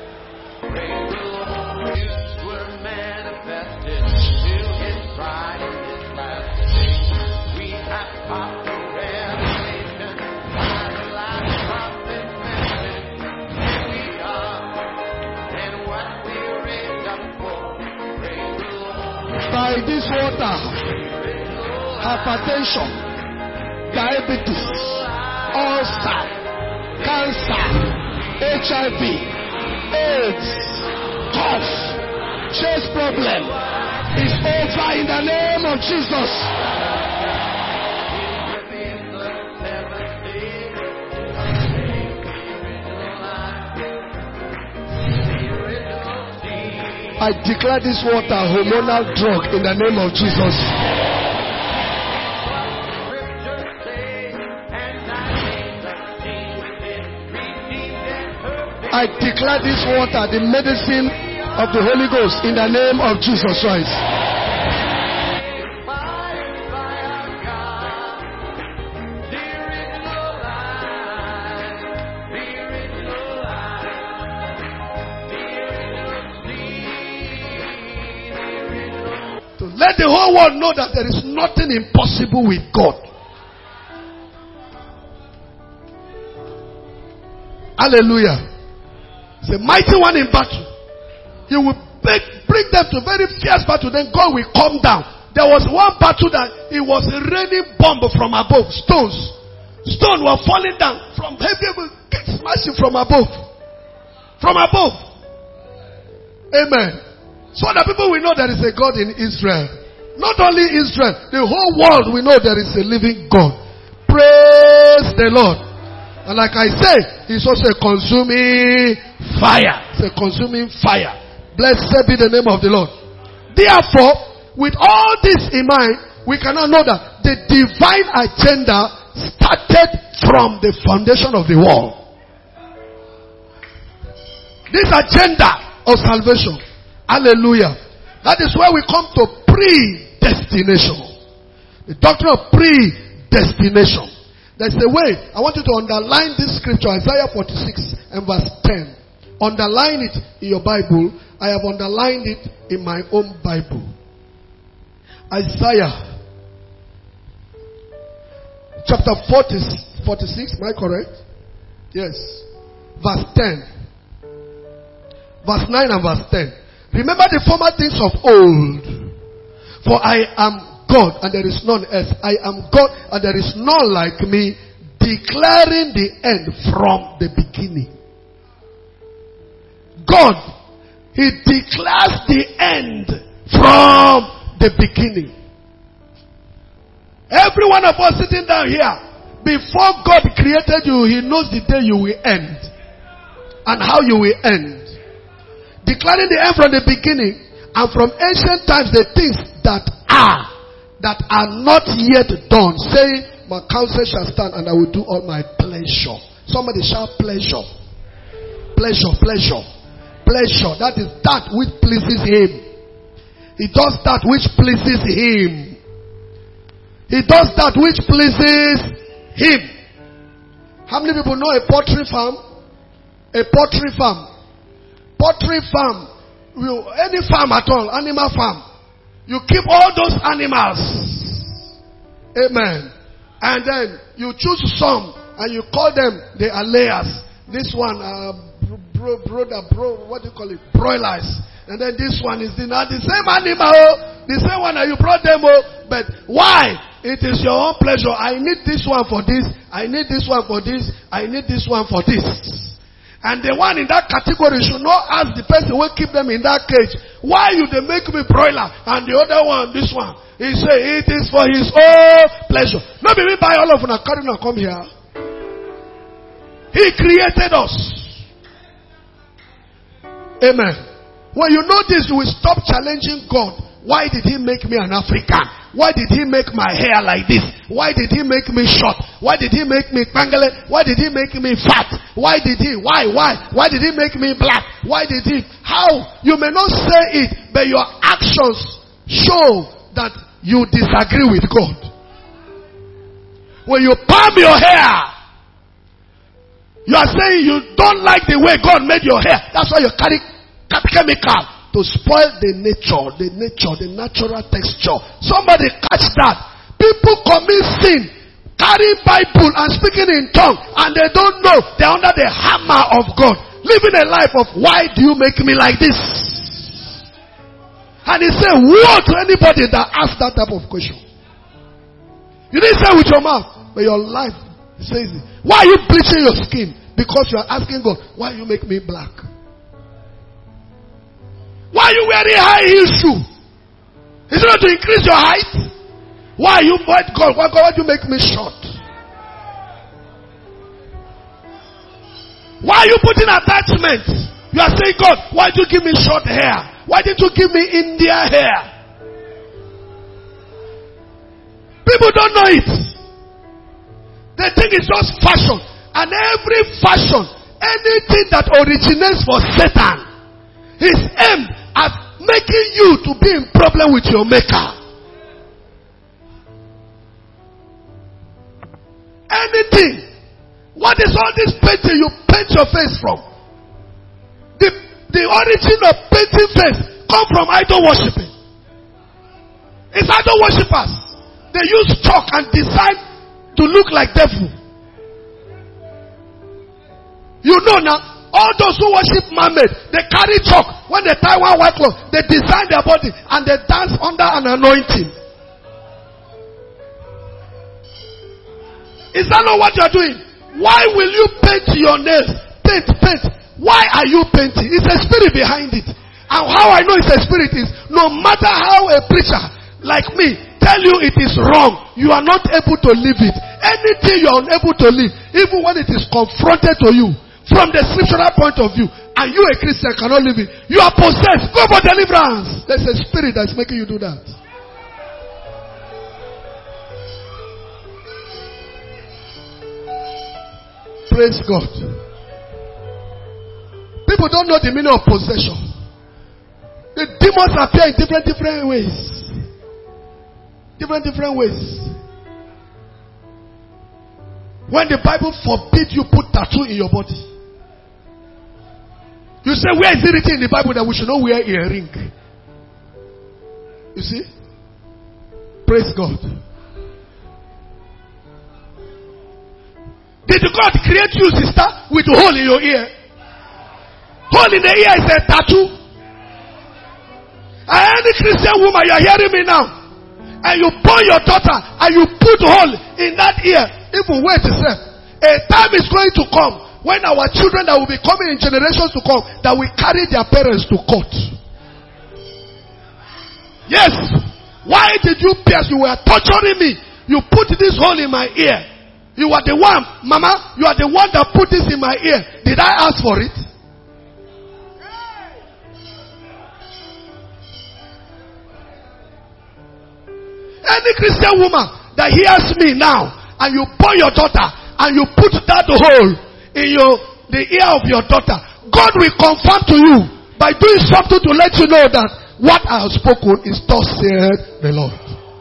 By this water, hypertension, diabetes, ulcer, cancer, H I V, AIDS, cough, chest problem is over in the name of Jesus. I declare this water hormonal drug in the name of Jesus. I declare this water the medicine of the Holy Ghost in the name of Jesus Christ. To let the whole world know that there is nothing impossible with God. Hallelujah. He's a mighty one in battle. He will bring, bring them to very fierce battle. Then God will come down. There was one battle that it was a raining bomb from above. Stones. Stones were falling down from heaven, smashing from above. From above. Amen. So that people will know there is a God in Israel. Not only Israel, the whole world will know there is a living God. Praise the Lord. And like I say, it's also a consuming fire. It's a consuming fire. Blessed be the name of the Lord. Therefore, with all this in mind, we cannot know that the divine agenda started from the foundation of the world. This agenda of salvation. Hallelujah. That is where we come to predestination. The doctrine of predestination. There's a way. I want you to underline this scripture, Isaiah forty-six and verse ten. Underline it in your Bible. I have underlined it in my own Bible. Isaiah chapter forty, forty-six, am I correct? Yes. Verse ten. Verse nine and verse ten. Remember the former things of old. For I am God and there is none else. I am God and there is none like me, declaring the end from the beginning. God, He declares the end from the beginning. Every one of us sitting down here, before God created you, He knows the day you will end and how you will end. Declaring the end from the beginning, and from ancient times the things that are, that are not yet done, saying, my counsel shall stand and I will do all my pleasure. Somebody shout pleasure. Pleasure, pleasure. Pleasure. That is that which pleases Him. He does that which pleases Him. He does that which pleases Him. How many people know a poultry farm? A poultry farm. Poultry farm. Any farm at all. Animal farm. You keep all those animals. Amen. And then you choose some and you call them, they are layers. This one, uh, bro, brother, bro, what do you call it? Broilers. And then this one is the, not the same animal. The same one that you brought them. But why? It is your own pleasure. I need this one for this. I need this one for this. I need this one for this. And the one in that category should not ask the person who keep them in that cage, why you they make me broiler? And the other one, this one, he say it is for his own pleasure. Not me buy all of them and carry them come here. He created us. Amen. When you know this, you will stop challenging God. Why did He make me an African? Why did He make my hair like this? Why did He make me short? Why did He make me bangly? Why did He make me fat? Why did He? Why? Why? Why did He make me black? Why did He? How? You may not say it, but your actions show that you disagree with God. When you palm your hair, you are saying you don't like the way God made your hair. That's why you carry chemical to spoil the nature, the nature, the natural texture. Somebody catch that. People commit sin, carry Bible and speaking in tongue, and they don't know they're under the hammer of God, living a life of why do you make me like this? And he said, woe to anybody that asks that type of question. You didn't say with your mouth, but your life says it. Why are you bleaching your skin? Because you are asking God, why you make me black? Why are you wearing high heel shoe? Is it not to increase your height? Why are you white God? Why God, why do you make me short? Why are you putting attachments? You are saying, God, why did you give me short hair? Why didn't you give me India hair? People don't know it. They think it's just fashion. And every fashion, anything that originates for Satan, is aimed at making you to be in problem with your maker. Anything. What is all this painting you paint your face from? The, the origin of painting face come from idol worshipping. It's idol worshippers. They use chalk and design to look like devil. You know now, all those who worship mermaid, they carry chalk. When they tie one white cloth, they design their body and they dance under an anointing. Is that not what you are doing? Why will you paint your nails? Paint, paint. Why are you painting? It's a spirit behind it. And how I know it's a spirit is, no matter how a preacher like me tell you it is wrong, you are not able to live it. Anything you are unable to live, even when it is confronted to you, from the scriptural point of view, and you a Christian cannot live it, you are possessed. Go for deliverance. There's a spirit that's making you do that. Praise God. People don't know the meaning of possession. The demons appear in different different ways. Different different ways. When the Bible forbids you put tattoo in your body, you say, where is it written in the Bible that we should not wear earring? You see? Praise God. Did God create you, sister, with a hole in your ear? Hole in the ear is a tattoo. And any Christian woman, you are hearing me now, and you born your daughter and you put hole in that ear, even wait a second. A time is going to come when our children that will be coming in generations to come, that will carry their parents to court. Yes. Why did you pierce? You were torturing me. You put this hole in my ear. You are the one, Mama, you are the one that put this in my ear. Did I ask for it? Any Christian woman that hears me now, and you born your daughter, and you put that hole in your the ear of your daughter, God will confirm to you by doing something to let you know that what I have spoken is thus said the Lord.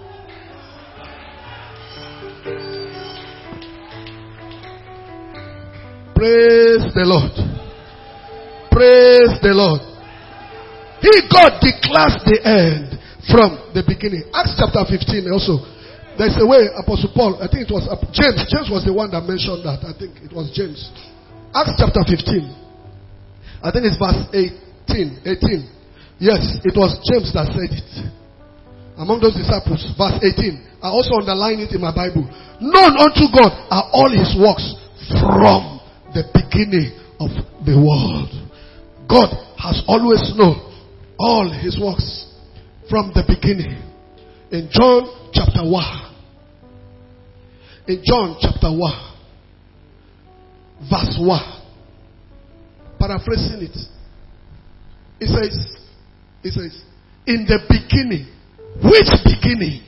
Praise the Lord. Praise the Lord. He, God, declares the end from the beginning. Acts chapter fifteen also. There's a way Apostle Paul, I think it was James. James was the one that mentioned that. I think it was James. Acts chapter fifteen. I think it's verse eighteen. eighteen. Yes, it was James that said it. Among those disciples, verse eighteen. I also underline it in my Bible. Known unto God are all his works from the beginning of the world. God has always known all his works from the beginning. In John chapter one. In John chapter one. Verse one. Paraphrasing it. It says, it says, in the beginning. Which beginning?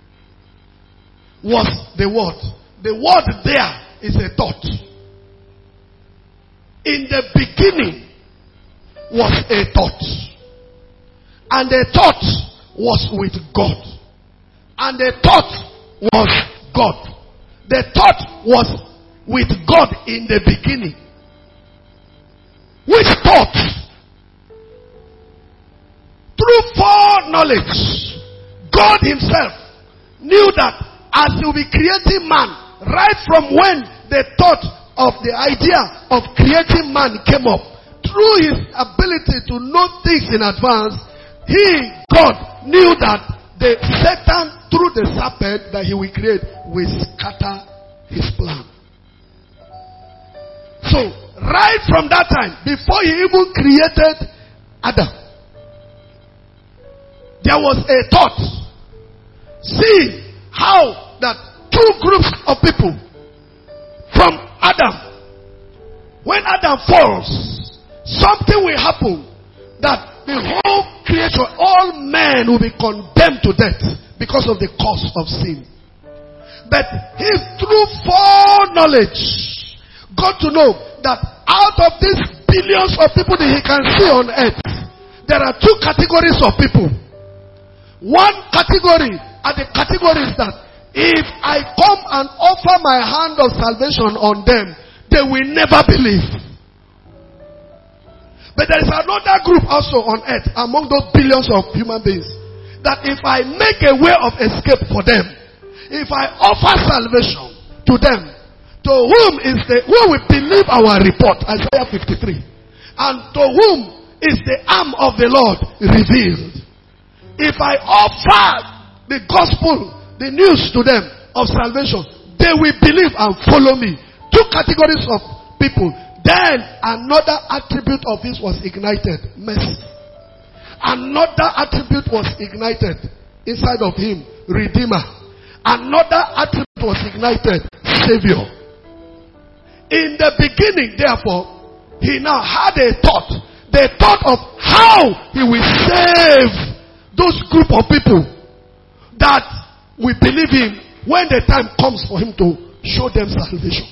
Was the word. The word there is a thought. In the beginning was a thought. And the thought was with God. And the thought was God. The thought was with God in the beginning. Which thought? Through foreknowledge, God himself knew that as he will be creating man, right from when the thought of the idea of creating man came up, through his ability to know things in advance, he, God, knew that the Satan, through the serpent that he will create, will scatter his plan. So, right from that time, before he even created Adam, there was a thought. See how that two groups of people from Adam, when Adam falls, something will happen that the whole creation, all men will be condemned to death because of the cause of sin. But he, through foreknowledge, got to know that out of these billions of people that he can see on earth, there are two categories of people. One category are the categories that if I come and offer my hand of salvation on them, they will never believe. But there is another group also on earth among those billions of human beings that if I make a way of escape for them, if I offer salvation to them, to whom is the who will believe our report, Isaiah fifty-three, and to whom is the arm of the Lord revealed. If I offer the gospel, the news to them of salvation, they will believe and follow me. Two categories of people. Then another attribute of his was ignited, mercy. Another attribute was ignited inside of him, Redeemer. Another attribute was ignited, Savior. In the beginning, therefore, he now had a thought. The thought of how he will save those group of people that will believe him when the time comes for him to show them salvation.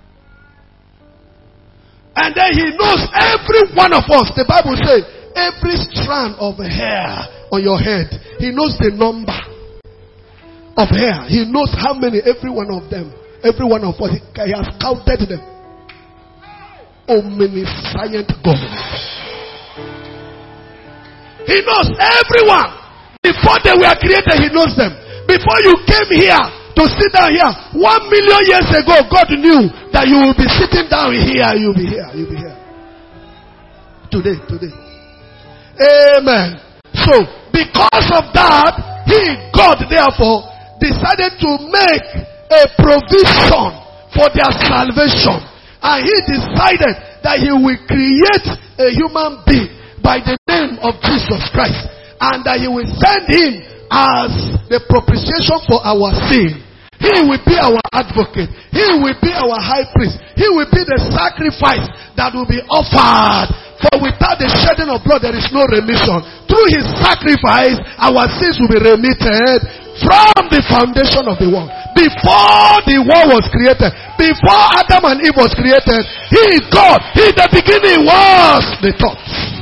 And then he knows every one of us. The Bible says every strand of hair on your head, he knows the number of hair. He knows how many, every one of them, every one of us, he has counted them. Omniscient God. He knows everyone. Before they were created, he knows them. Before you came here to sit down here, one million years ago, God knew that you will be sitting down here. You'll be here. You'll be here. Today, today. Amen. So, because of that, he, God, therefore, decided to make a provision for their salvation. And he decided that he will create a human being by the name of Jesus Christ. And that he will send him as the propitiation for our sin. He will be our advocate. He will be our high priest. He will be the sacrifice that will be offered. For without the shedding of blood, there is no remission. Through his sacrifice, our sins will be remitted from the foundation of the world. Before the world was created, before Adam and Eve was created, he is God. In the beginning was the thought.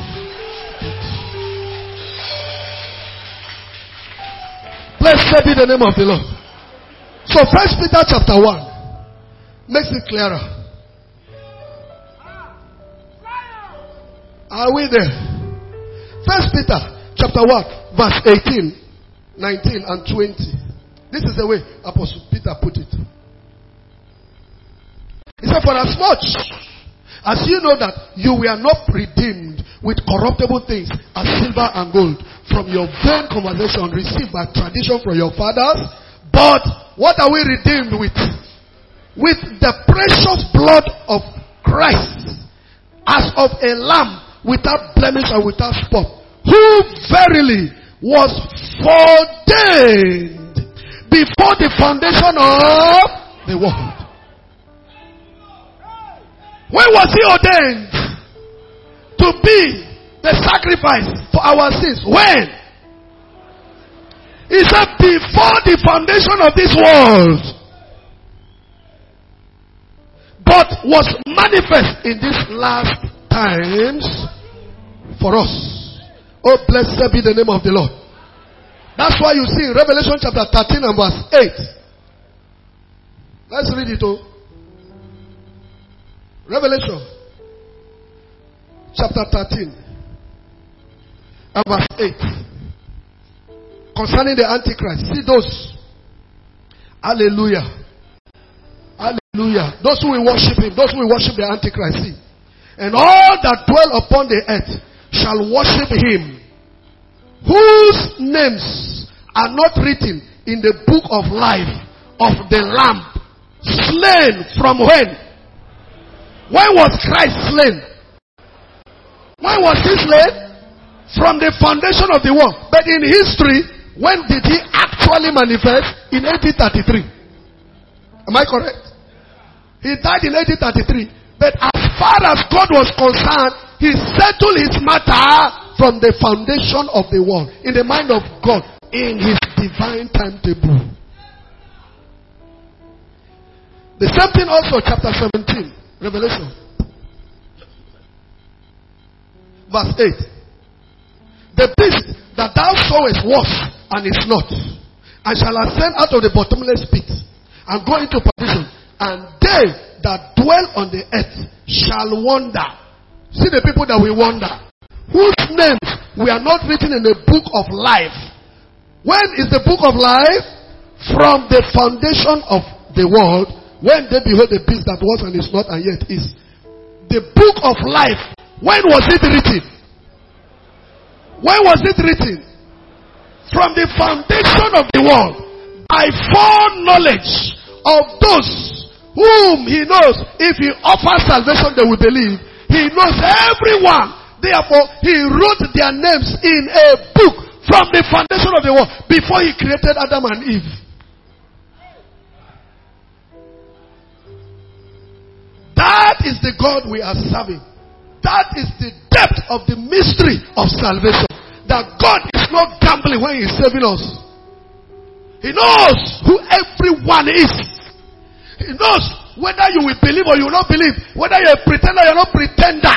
Blessed be the name of the Lord. So First Peter chapter one makes it clearer. Are we there? First Peter chapter one verse eighteen, nineteen and twenty. This is the way Apostle Peter put it. He said, for as much as you know that you were not redeemed with corruptible things as silver and gold from your vain conversation received by tradition from your fathers, but what are we redeemed with? With the precious blood of Christ, as of a lamb without blemish and without spot, who verily was foreordained before the foundation of the world. When was he ordained to be the sacrifice for our sins? When? He said before the foundation of this world, but was manifest in these last times for us. Oh, blessed be the name of the Lord. That's why you see in Revelation chapter thirteen and verse eight. Let's read it all. Revelation chapter thirteen and verse eight. Concerning the Antichrist. See those. Hallelujah. Hallelujah. Those who will worship him. Those who will worship the Antichrist. See. And all that dwell upon the earth shall worship him, whose names are not written in the book of life of the Lamb, slain from when? When was Christ slain? When was he slain? From the foundation of the world. But in history, when did he actually manifest? In A D thirty-three. Am I correct? He died in A D thirty-three. But as far as God was concerned, he settled his matter from the foundation of the world, in the mind of God, in his divine timetable. The same thing also, chapter seventeen, Revelation. Verse eight. The beast that thou sawest was and is not, and shall ascend out of the bottomless pit, and go into perdition, and they that dwell on the earth shall wander. See the people that we wander, whose names were not written in the book of life. When is the book of life? From the foundation of the world, when they behold the beast that was and is not and yet is. The book of life, when was it written? When was it written? From the foundation of the world, by foreknowledge of those whom he knows. If he offers salvation, they will believe. He knows everyone. Therefore, he wrote their names in a book from the foundation of the world, before he created Adam and Eve. That is the God we are serving. That is the depth of the mystery of salvation. That God is not gambling when he is saving us. He knows who everyone is. He knows whether you will believe or you will not believe. Whether you're a pretender or you're not pretender.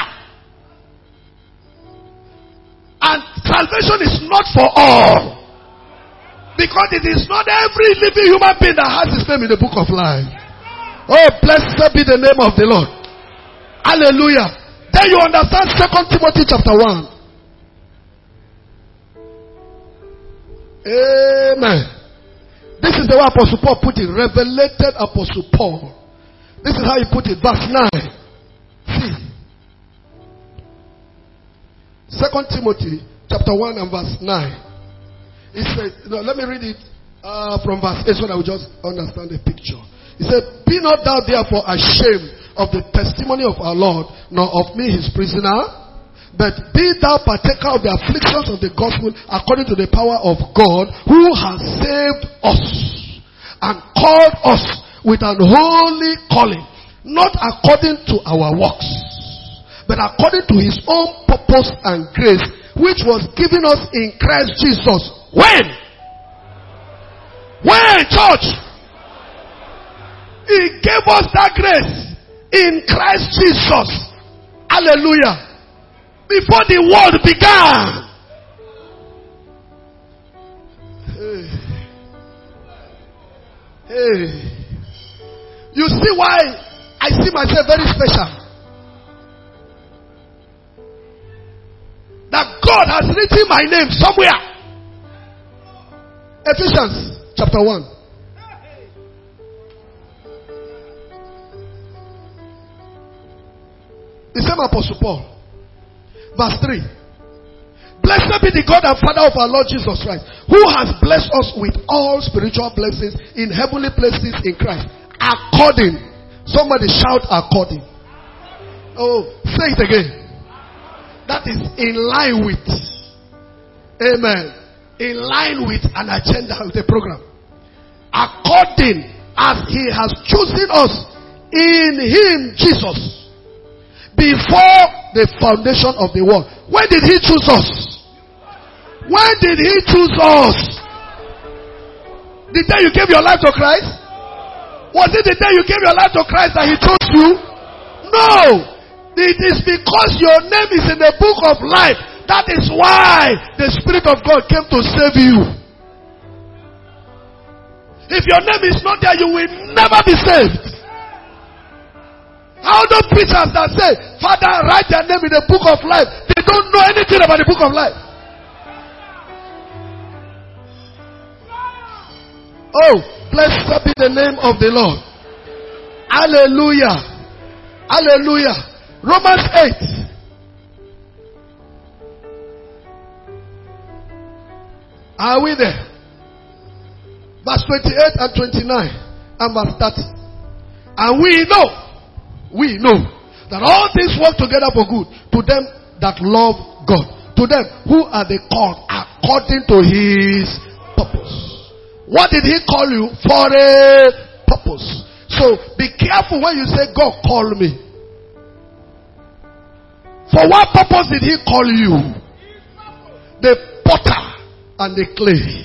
And salvation is not for all. Because it is not every living human being that has his name in the book of life. Oh, blessed be the name of the Lord. Hallelujah. Then you understand Second Timothy chapter one. Amen. This is the way Apostle Paul put it. Revelated Apostle Paul. This is how he put it. Verse nine. See. Second Timothy chapter one and verse nine. He said, no, let me read it uh, from verse eight so that we just understand the picture. He said, be not thou therefore ashamed of the testimony of our Lord, nor of me his prisoner, but be thou partaker of the afflictions of the gospel according to the power of God, who has saved us and called us with an holy calling, not according to our works, but according to his own purpose and grace, which was given us in Christ Jesus. When? When, church? He gave us that grace in Christ Jesus. Hallelujah. Before the world began. Hey. Hey. You see why I see myself very special? That God has written my name somewhere. Ephesians chapter one. The same Apostle Paul. Verse three. Blessed be the God and Father of our Lord Jesus Christ, who has blessed us with all spiritual blessings in heavenly places in Christ. According. Somebody shout according. Oh, say it again. That is in line with. Amen. In line with an agenda, with a program. According as he has chosen us in him, Jesus. Before the foundation of the world. When did he choose us? When did he choose us? The day you gave your life to Christ? Was it the day you gave your life to Christ that he chose you? No. It is because your name is in the book of life. That is why the Spirit of God came to save you. If your name is not there, you will never be saved. How those preachers that say, Father, write their name in the book of life, they don't know anything about the book of life. Oh, blessed be the name of the Lord. Hallelujah. Hallelujah. Romans eight. Are we there? Verse twenty-eight and twenty-nine and verse thirty. And we know We know that all things work together for good to them that love God, to them who are the called according to his purpose. What did he call you? For a purpose. So be careful when you say, God called me. For what purpose did he call you? The potter and the clay.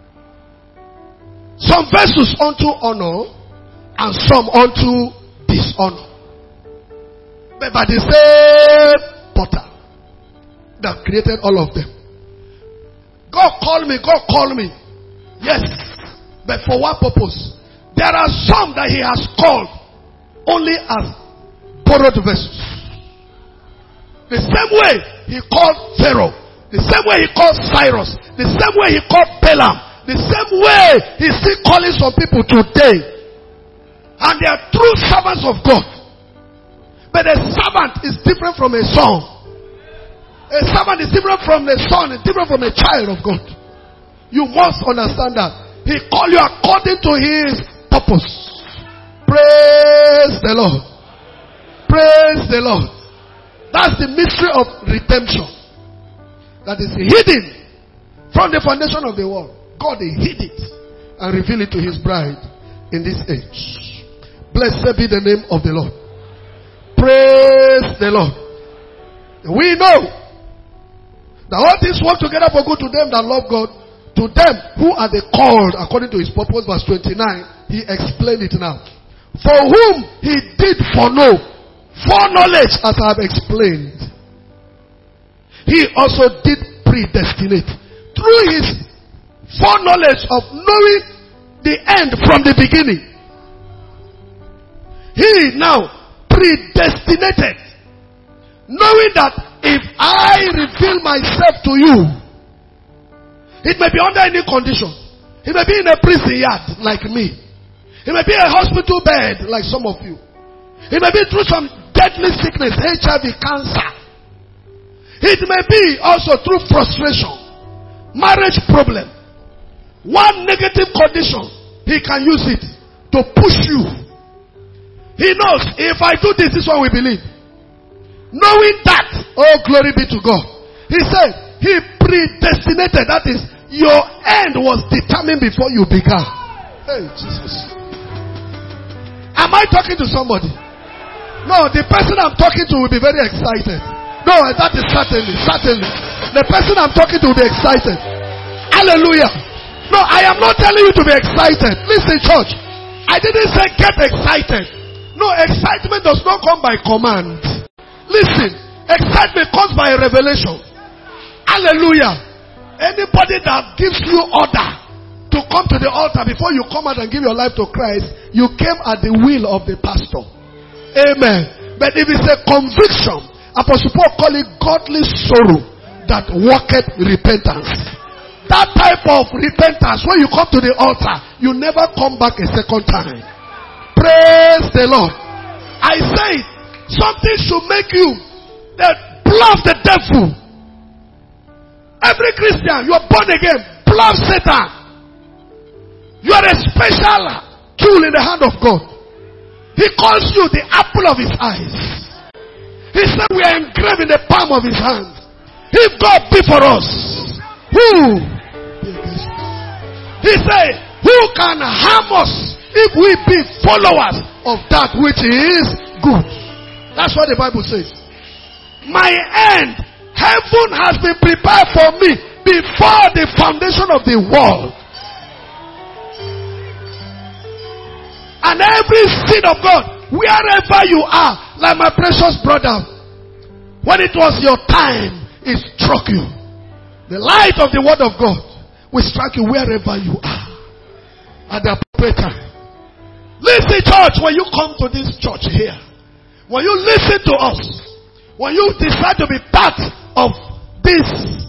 Some vessels unto honor and some unto dishonor. But by the same potter that created all of them. God called me, God called me. Yes. But for what purpose? There are some that he has called only as borrowed vessels. The same way he called Pharaoh. The same way he called Cyrus. The same way he called Balaam. The same way he's still calling some people today. And they are true servants of God. But a servant is different from a son. A servant is different from a son. It's different from a child of God. You must understand that. He called you according to his purpose. Praise the Lord. Praise the Lord. That's the mystery of redemption. That is hidden from the foundation of the world. God hid it and revealed it to his bride in this age. Blessed be the name of the Lord. Praise the Lord. We know that all things work together for good to them that love God, to them who are the called according to his purpose. Verse twenty-nine, he explained it now. For whom he did foreknow, foreknowledge as I have explained, he also did predestinate. Through his foreknowledge of knowing the end from the beginning, he now predestinated, knowing that if I reveal myself to you, it may be under any condition. It may be in a prison yard like me. It may be a hospital bed like some of you. It may be through some deadly sickness, H I V, cancer. It may be also through frustration, marriage problem. One negative condition, he can use it to push you. He knows, if I do this, this one we believe. Knowing that, oh glory be to God. He said, he predestinated, that is, your end was determined before you began. Hey, Jesus. Am I talking to somebody? No, the person I'm talking to will be very excited. No, that is certainly, certainly. The person I'm talking to will be excited. Hallelujah. No, I am not telling you to be excited. Listen, church. I didn't say get excited. No, excitement does not come by command. Listen, excitement comes by a revelation. Hallelujah. Anybody that gives you order to come to the altar before you come out and give your life to Christ, you came at the will of the pastor. Amen. But if it's a conviction, Apostle Paul call it godly sorrow that worketh repentance. That type of repentance, when you come to the altar, you never come back a second time. Praise the Lord. I say something should make you that bluff the devil. Every Christian, you are born again, bluff Satan. You are a special tool in the hand of God. He calls you the apple of his eyes. He said we are engraved in the palm of his hand. If God be for us, who? He said, who can harm us if we be followers of that which is good? That's what the Bible says. My end, heaven has been prepared for me before the foundation of the world. And every seed of God, wherever you are, like my precious brother, when it was your time, it struck you. The light of the word of God will strike you wherever you are at the appropriate time. Listen, church, when you come to this church here, when you listen to us, when you decide to be part of this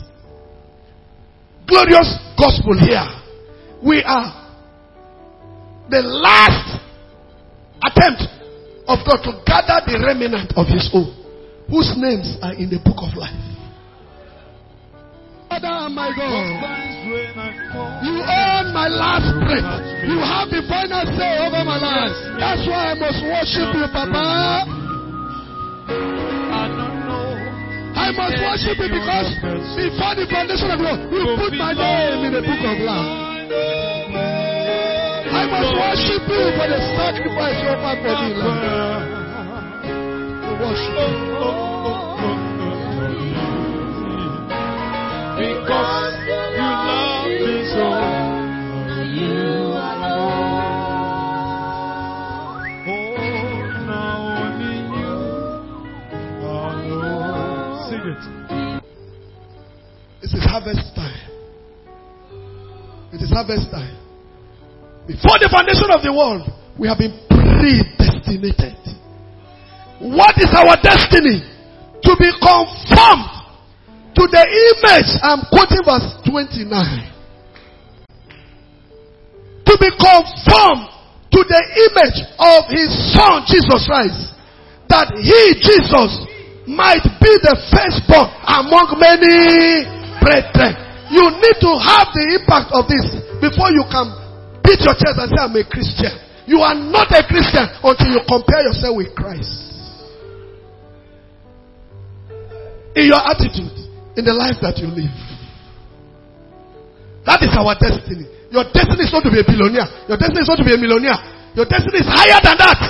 glorious gospel here, we are the last attempt of God to gather the remnant of his own, whose names are in the book of life. Father, my God, you own my last breath. You have the final say over my life. That's why I must worship you, Papa. I must worship you because before the foundation of the world, you put my name in the book of life. I must worship you for the sacrifice you offered for me, Lord. To worship you. because you love me so. You alone. Oh, now only you alone. Sing it. This is harvest time. It is harvest time. Before the foundation of the world, we have been predestinated. What is our destiny? To be conformed to the image. I'm quoting verse twenty-nine. To be conformed to the image of his son Jesus Christ, that he, Jesus, might be the firstborn among many brethren. You need to have the impact of this before you can beat your chest and say, I'm a Christian. You are not a Christian until you compare yourself with Christ. In your attitude, in the life that you live. That is our destiny. Your destiny is not to be a billionaire. Your destiny is not to be a millionaire. Your destiny is higher than that.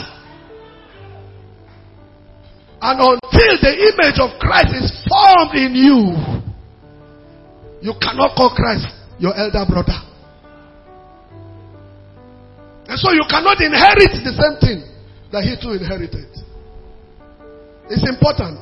And until the image of Christ is formed in you, you cannot call Christ your elder brother. And so you cannot inherit the same thing that he too inherited. It's important.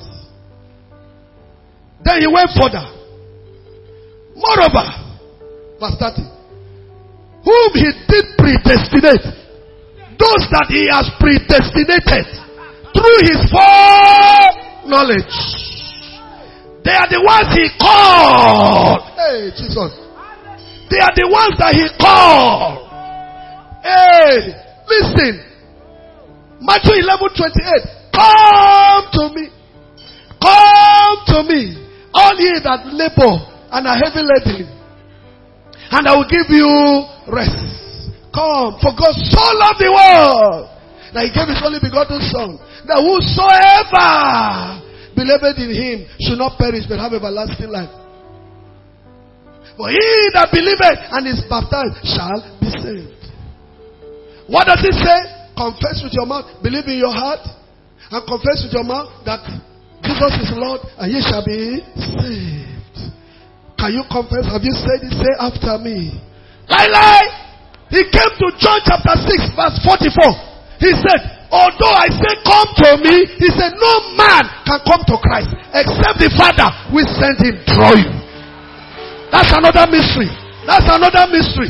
Then he went further. Moreover, verse thirty, whom he did predestinate, those that he has predestinated through his foreknowledge, they are the ones he called. Hey, Jesus. They are the ones that he called. Hey, listen. Matthew eleven twenty-eight. Come to me. Come to me. All ye that labor and are heavy laden, and I will give you rest. Come. For God so loved the world that he gave his only begotten Son, that whosoever believed in him should not perish but have everlasting life. For he that believeth and is baptized shall be saved. What does it say? Confess with your mouth, believe in your heart, and confess with your mouth that Jesus is Lord, and ye shall be saved. Can you confess? Have you said it? Say after me. Lie, lie. He came to John chapter six verse forty-four. He said, although I say come to me, he said no man can come to Christ except the Father will send him, draw you. That's another mystery. That's another mystery.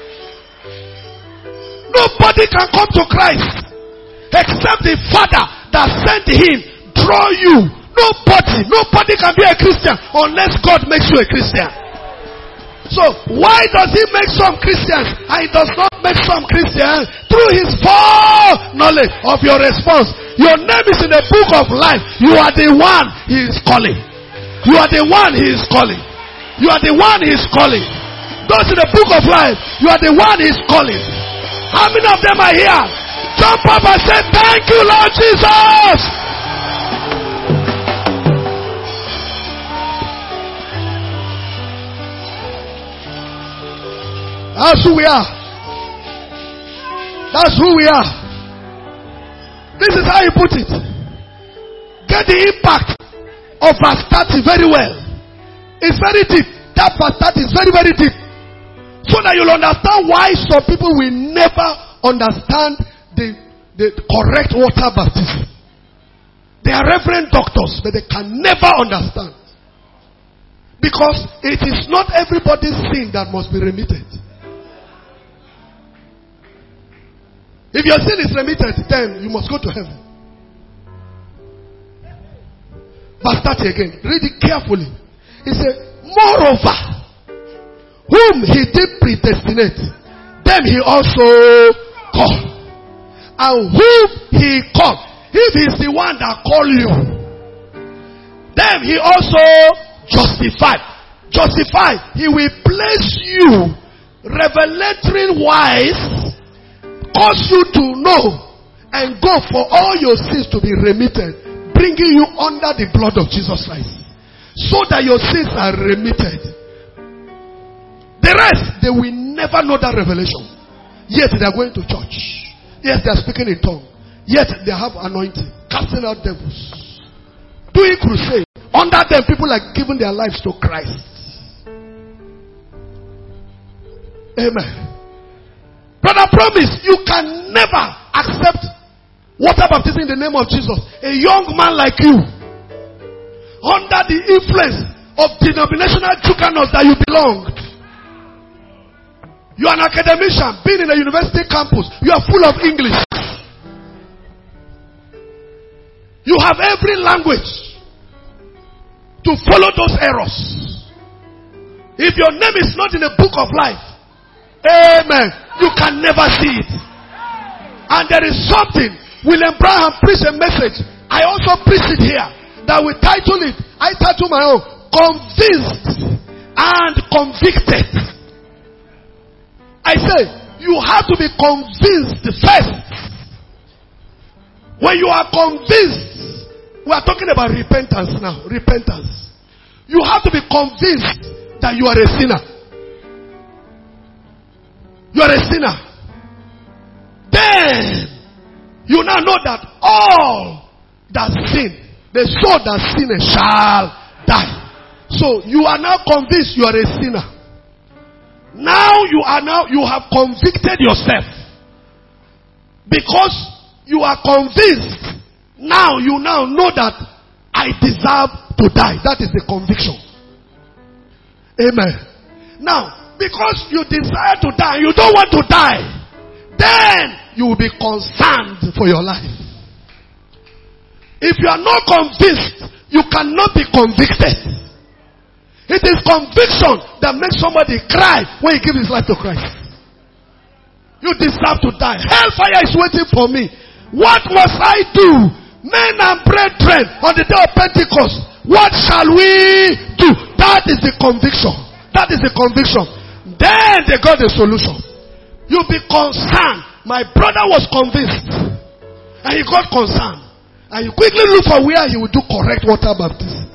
Nobody can come to Christ except the Father that sent him, draw you. Nobody, nobody can be a Christian unless God makes you a Christian. So why does he make some Christians and he does not make some Christians? Through his foreknowledge of your response. Your name is in the book of life. You are the one he is calling. You are the one he is calling. You are the one he is calling. Those in the book of life, you are the one he is calling. How many of them are here? Jump up and say, thank you, Lord Jesus. That's who we are. That's who we are. This is how you put it. Get the impact of verse thirty very well. It's very deep. That verse thirty is very, very deep. So that you'll understand why some people will never understand the, the correct water baptism. They are reverend doctors, but they can never understand. Because it is not everybody's sin that must be remitted. If your sin is remitted, then you must go to heaven. Verse thirty again. Read it carefully. He said, moreover, whom he did predestinate, them he also called. And whom he called, if he's the one that called you, them he also justified. Justified. He will place you revelatory wise, cause you to know and go for all your sins to be remitted, bringing you under the blood of Jesus Christ, so that your sins are remitted. The rest, they will never know that revelation. Yet they are going to church. Yes, they are speaking in tongues. Yet they have anointing, casting out devils, doing crusade. Under them, people are giving their lives to Christ. Amen. Brother, promise you can never accept water baptism in the name of Jesus. A young man like you, under the influence of denominational jukanos that you belonged. You are an academician, being in a university campus. You are full of English. You have every language to follow those errors. If your name is not in the book of life, amen, you can never see it. And there is something, William Branham preached a message. I also preached it here. That we title it, I title my own, Convinced and Convicted. I say, you have to be convinced first. When you are convinced, we are talking about repentance now. Repentance. You have to be convinced that you are a sinner. You are a sinner. Then, you now know that all that sin, the soul that sinneth shall die. So you are now convinced you are a sinner. Now you are now, you have convicted yourself. Because you are convinced, now you now know that I deserve to die. That is the conviction. Amen. Now, because you desire to die, you don't want to die, then you will be concerned for your life. If you are not convinced, you cannot be convicted. It is conviction that makes somebody cry when he gives his life to Christ. You deserve to die. Hellfire is waiting for me. What must I do? Men and brethren, on the day of Pentecost, what shall we do? That is the conviction. That is the conviction. Then they got the solution. You'll be concerned. My brother was convinced. And he got concerned. And he quickly looked for where he would do correct water baptism.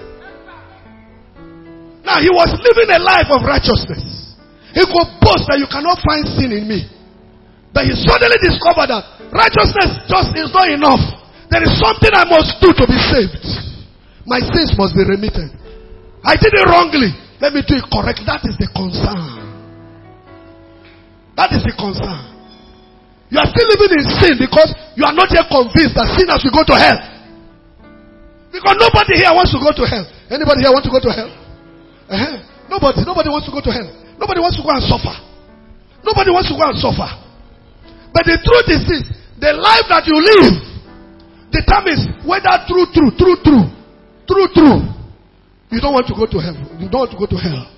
Now he was living a life of righteousness. He could boast that you cannot find sin in me. But he suddenly discovered that righteousness just is not enough. There is something I must do to be saved. My sins must be remitted. I did it wrongly. Let me do it correct. That is the concern. That is the concern. You are still living in sin because you are not yet convinced that sinners will go to hell. Because nobody here wants to go to hell. Anybody here want to go to hell? Uh-huh. Nobody. Nobody wants to go to hell. Nobody wants to go and suffer. Nobody wants to go and suffer. But the truth is this. The life that you live determines whether true, true, true, true, true, true. You don't want to go to hell. You don't want to go to hell.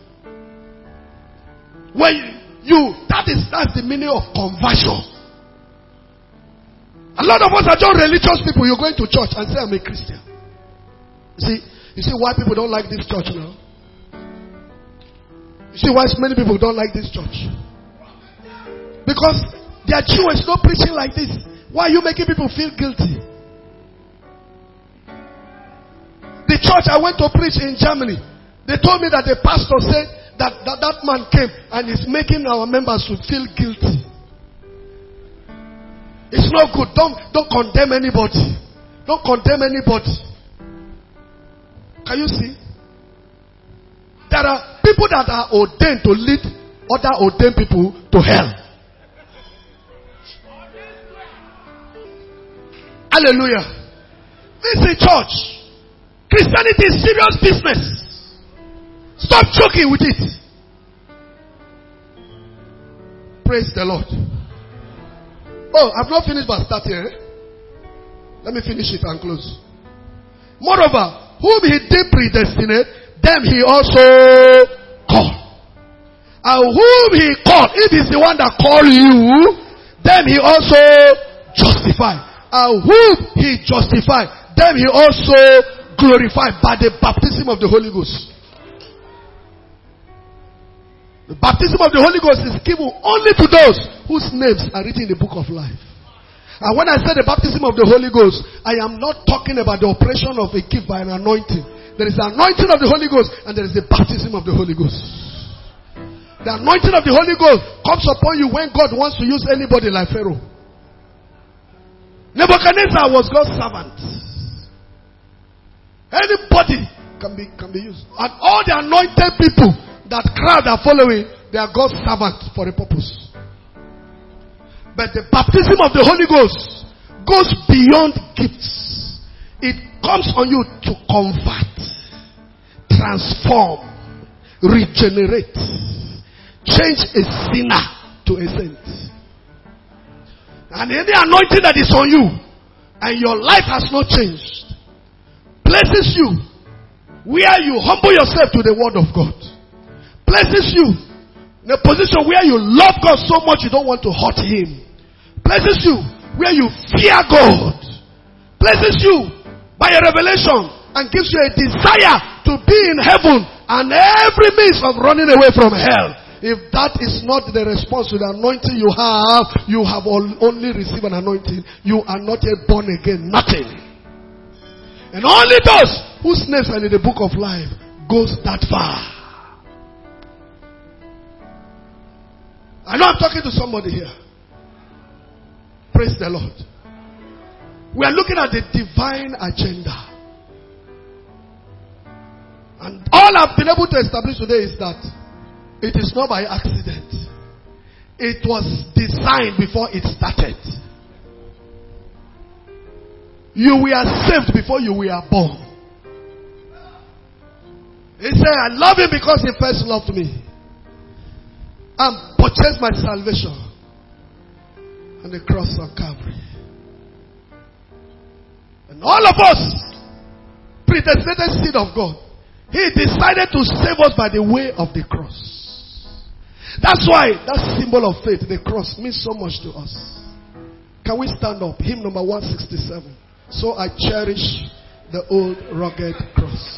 When you, that is, that's the meaning of conversion. A lot of us are just religious people. You're going to church and say, I'm a Christian. You see, you see why people don't like this church now? You see why many people don't like this church? Because their children is not preaching like this. Why are you making people feel guilty? The church I went to preach in Germany, they told me that the pastor said that that, that man came and is making our members to feel guilty. It's not good. Don't, don't condemn anybody. Don't condemn anybody. Can you see? There are people that are ordained to lead other ordained people to hell. Hallelujah. This is church. Christianity is serious business. Stop joking with it. Praise the Lord. Oh, I've not finished verse thirty. Eh? Let me finish it and close. Moreover, whom he did predestinate, them he also called. And whom he called, if he's the one that called you, them he also justified. And whom he justified, them he also glorified by the baptism of the Holy Ghost. The baptism of the Holy Ghost is given only to those whose names are written in the book of life. And when I say the baptism of the Holy Ghost, I am not talking about the operation of a gift by an anointing. There is the anointing of the Holy Ghost and there is the baptism of the Holy Ghost. The anointing of the Holy Ghost comes upon you when God wants to use anybody like Pharaoh. Nebuchadnezzar was God's servant. Anybody can be, can be used. And all the anointed people, that crowd are following, they are God's servants for a purpose. But the baptism of the Holy Ghost goes beyond gifts. It comes on you to convert, transform, regenerate, change a sinner to a saint. And any anointing that is on you and your life has not changed places you where you humble yourself to the word of God. Places you in a position where you love God so much you don't want to hurt Him. Places you where you fear God. Places you by a revelation and gives you a desire to be in heaven and every means of running away from hell. If that is not the response to the anointing you have, you have only received an anointing. You are not yet born again. Nothing. And only those whose names are in the book of life goes that far. I know I'm talking to somebody here. Praise the Lord. We are looking at the divine agenda. And all I've been able to establish today is that it is not by accident. It was designed before it started. You were saved before you were born. He said, I love Him because He first loved me and purchased my salvation on the cross of Calvary. And all of us, predestinated seed of God, He decided to save us by the way of the cross. That's why that symbol of faith, the cross, means so much to us. Can we stand up? Hymn number one sixty-seven. So I cherish the old rugged cross.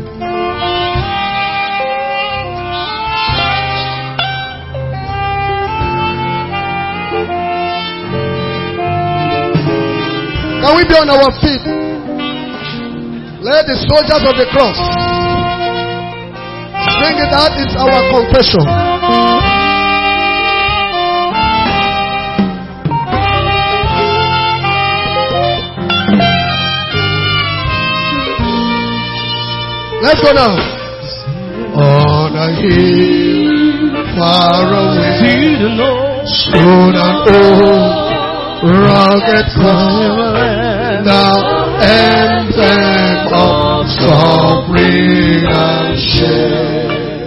Can we be on our feet? Let the soldiers of the cross sing it out. It's our confession. Let's go now. On a hill far away stood an old rugged cross, now emblem of suffering and shame.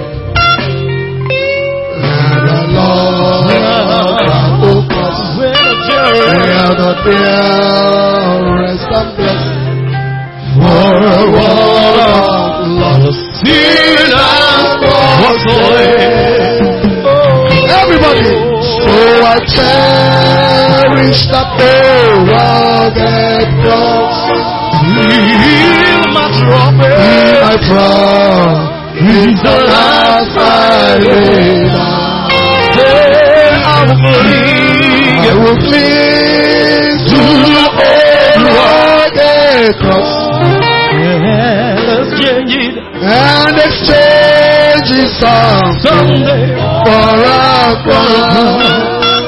And the Lord of cross, where the dearest and blessed, for a world of love, sin and was slain. Everybody, so I cherish that old rugged cross. Heal my trouble, heal my trouble. He's the last I lay down. I will cling, I will cling to the old rugged cross. And exchange it someday for a crown.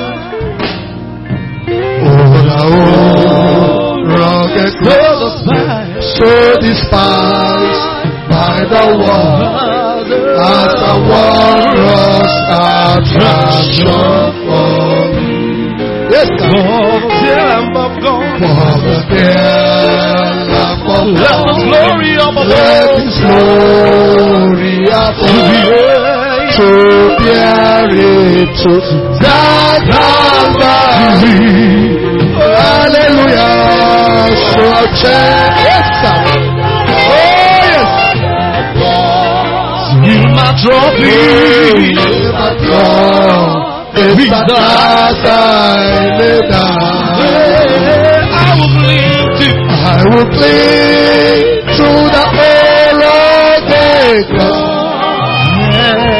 Oh, the old rugged cross, so despised by the world, as the walrus attraction for me. Yes, God. For the dear Lamb of God, let the glory of the Lord, His glory above, to bear it to that Calvary. Hallelujah. So I cherish, oh yes, heal my trophy, heal my throne. It's the last I lay down. I will cling to, I will cling to the old rugged cross,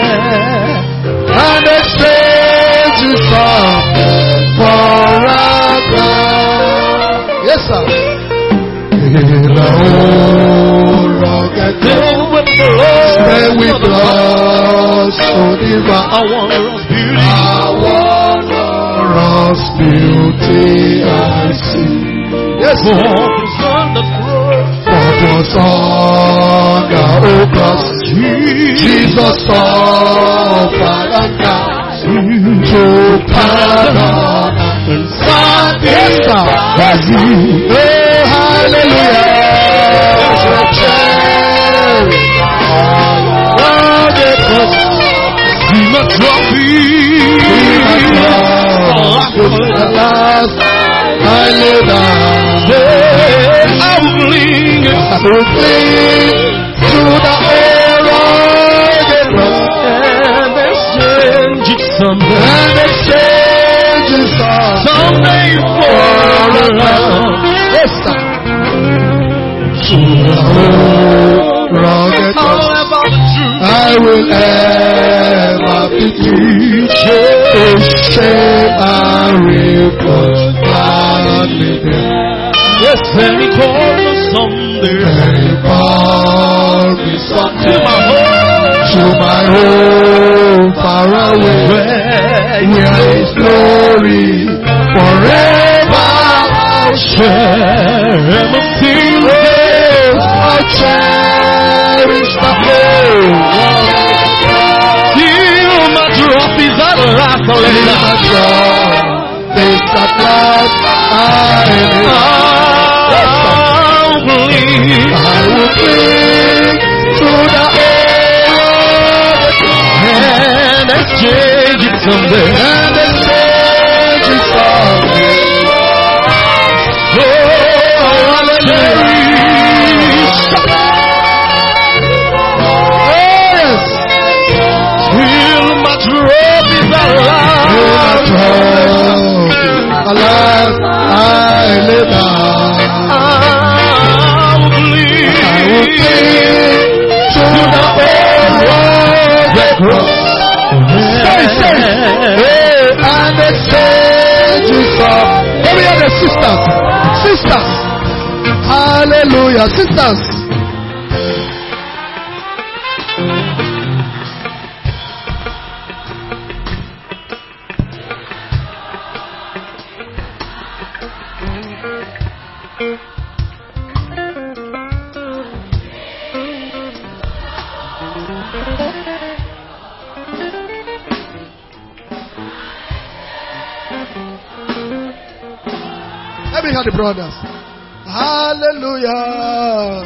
and exchange you something for a crown. Yes, sir. In the old rugged cross, stay with us, so divine. I want beauty. I want beauty I see. Yes, for the sun that rose, for the sun that oh cross, Jesus suffered and died to pardon and satisfy you. Oh, hallelujah. Oh, the cross. See my trophy. See my trophy. At last, I lay down. I will cling. I will cling to the old and exchange it someday. And exchange it someday for a love. Yes, sir. To the old rugged cross, I will ever be teaching shame and reproach gladly there. Yes, and he called me someday. And he called me someday to my home far away, where his glory forever I'll share. Everything else I cherish the whole. Till my trophies at last, till my trophies at last I live. I will cling to the old and exchange it someday. And exchange it someday. Oh, cherish. Oh, yes. Till my trophies are alive. Alas, I lay down. Say, say, hey, and the changes of. Let me hear the sisters, sisters, hallelujah, sisters. Let me hear the brothers. Hallelujah.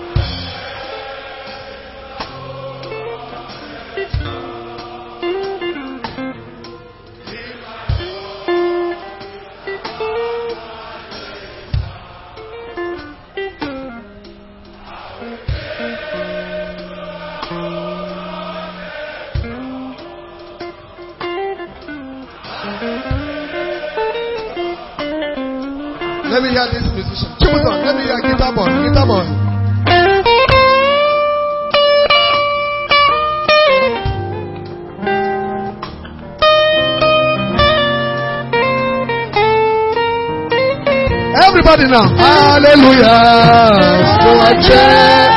Let me hear this musician. Chumuton, let me hear guitar boy, guitar boy. Everybody now. Hallelujah. So I check.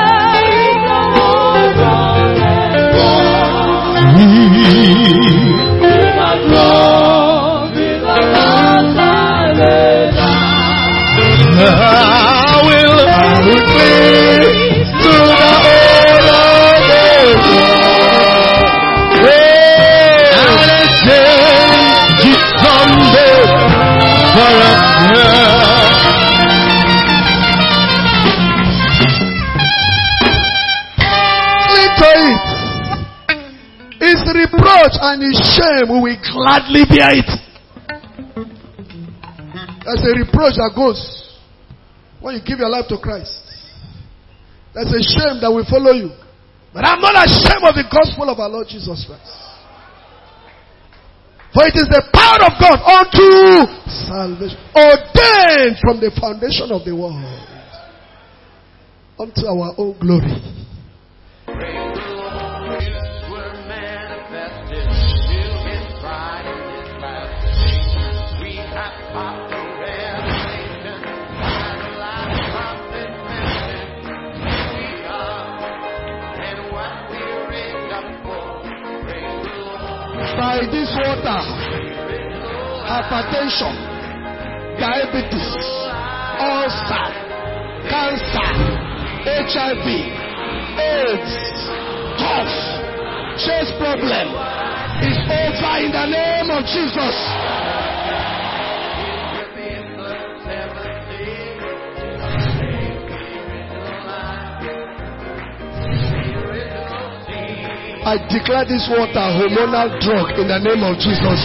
I will, I will cling to the old days. And exchange it someday for a cling to it. His reproach and his shame, we will gladly bear it. There's a reproach that goes when you give your life to Christ. There's a shame that will follow you. But I'm not ashamed of the gospel of our Lord Jesus Christ. For it is the power of God unto salvation, ordained from the foundation of the world, unto our own glory. By this water, hypertension, diabetes, ulcer, cancer, H I V, AIDS, cough, chest problem is over in the name of Jesus. I declare this water hormonal drug in the name of Jesus.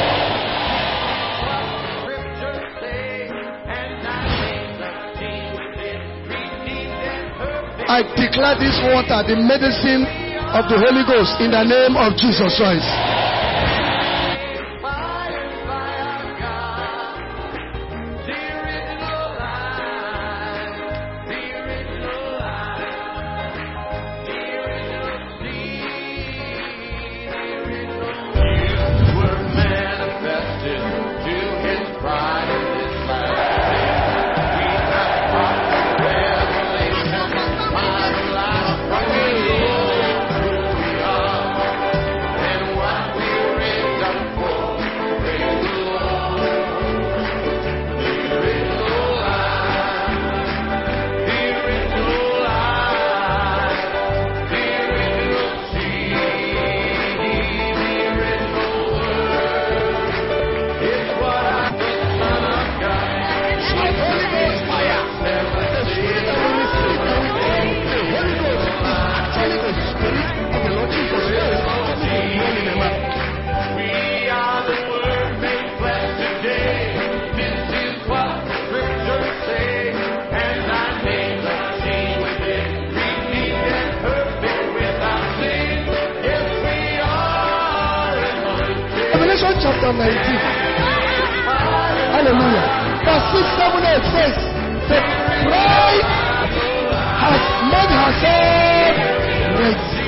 I declare this water the medicine of the Holy Ghost in the name of Jesus Christ. Chapter nineteen. Hallelujah. Verse six, seven, eight says, the bride has made herself ready.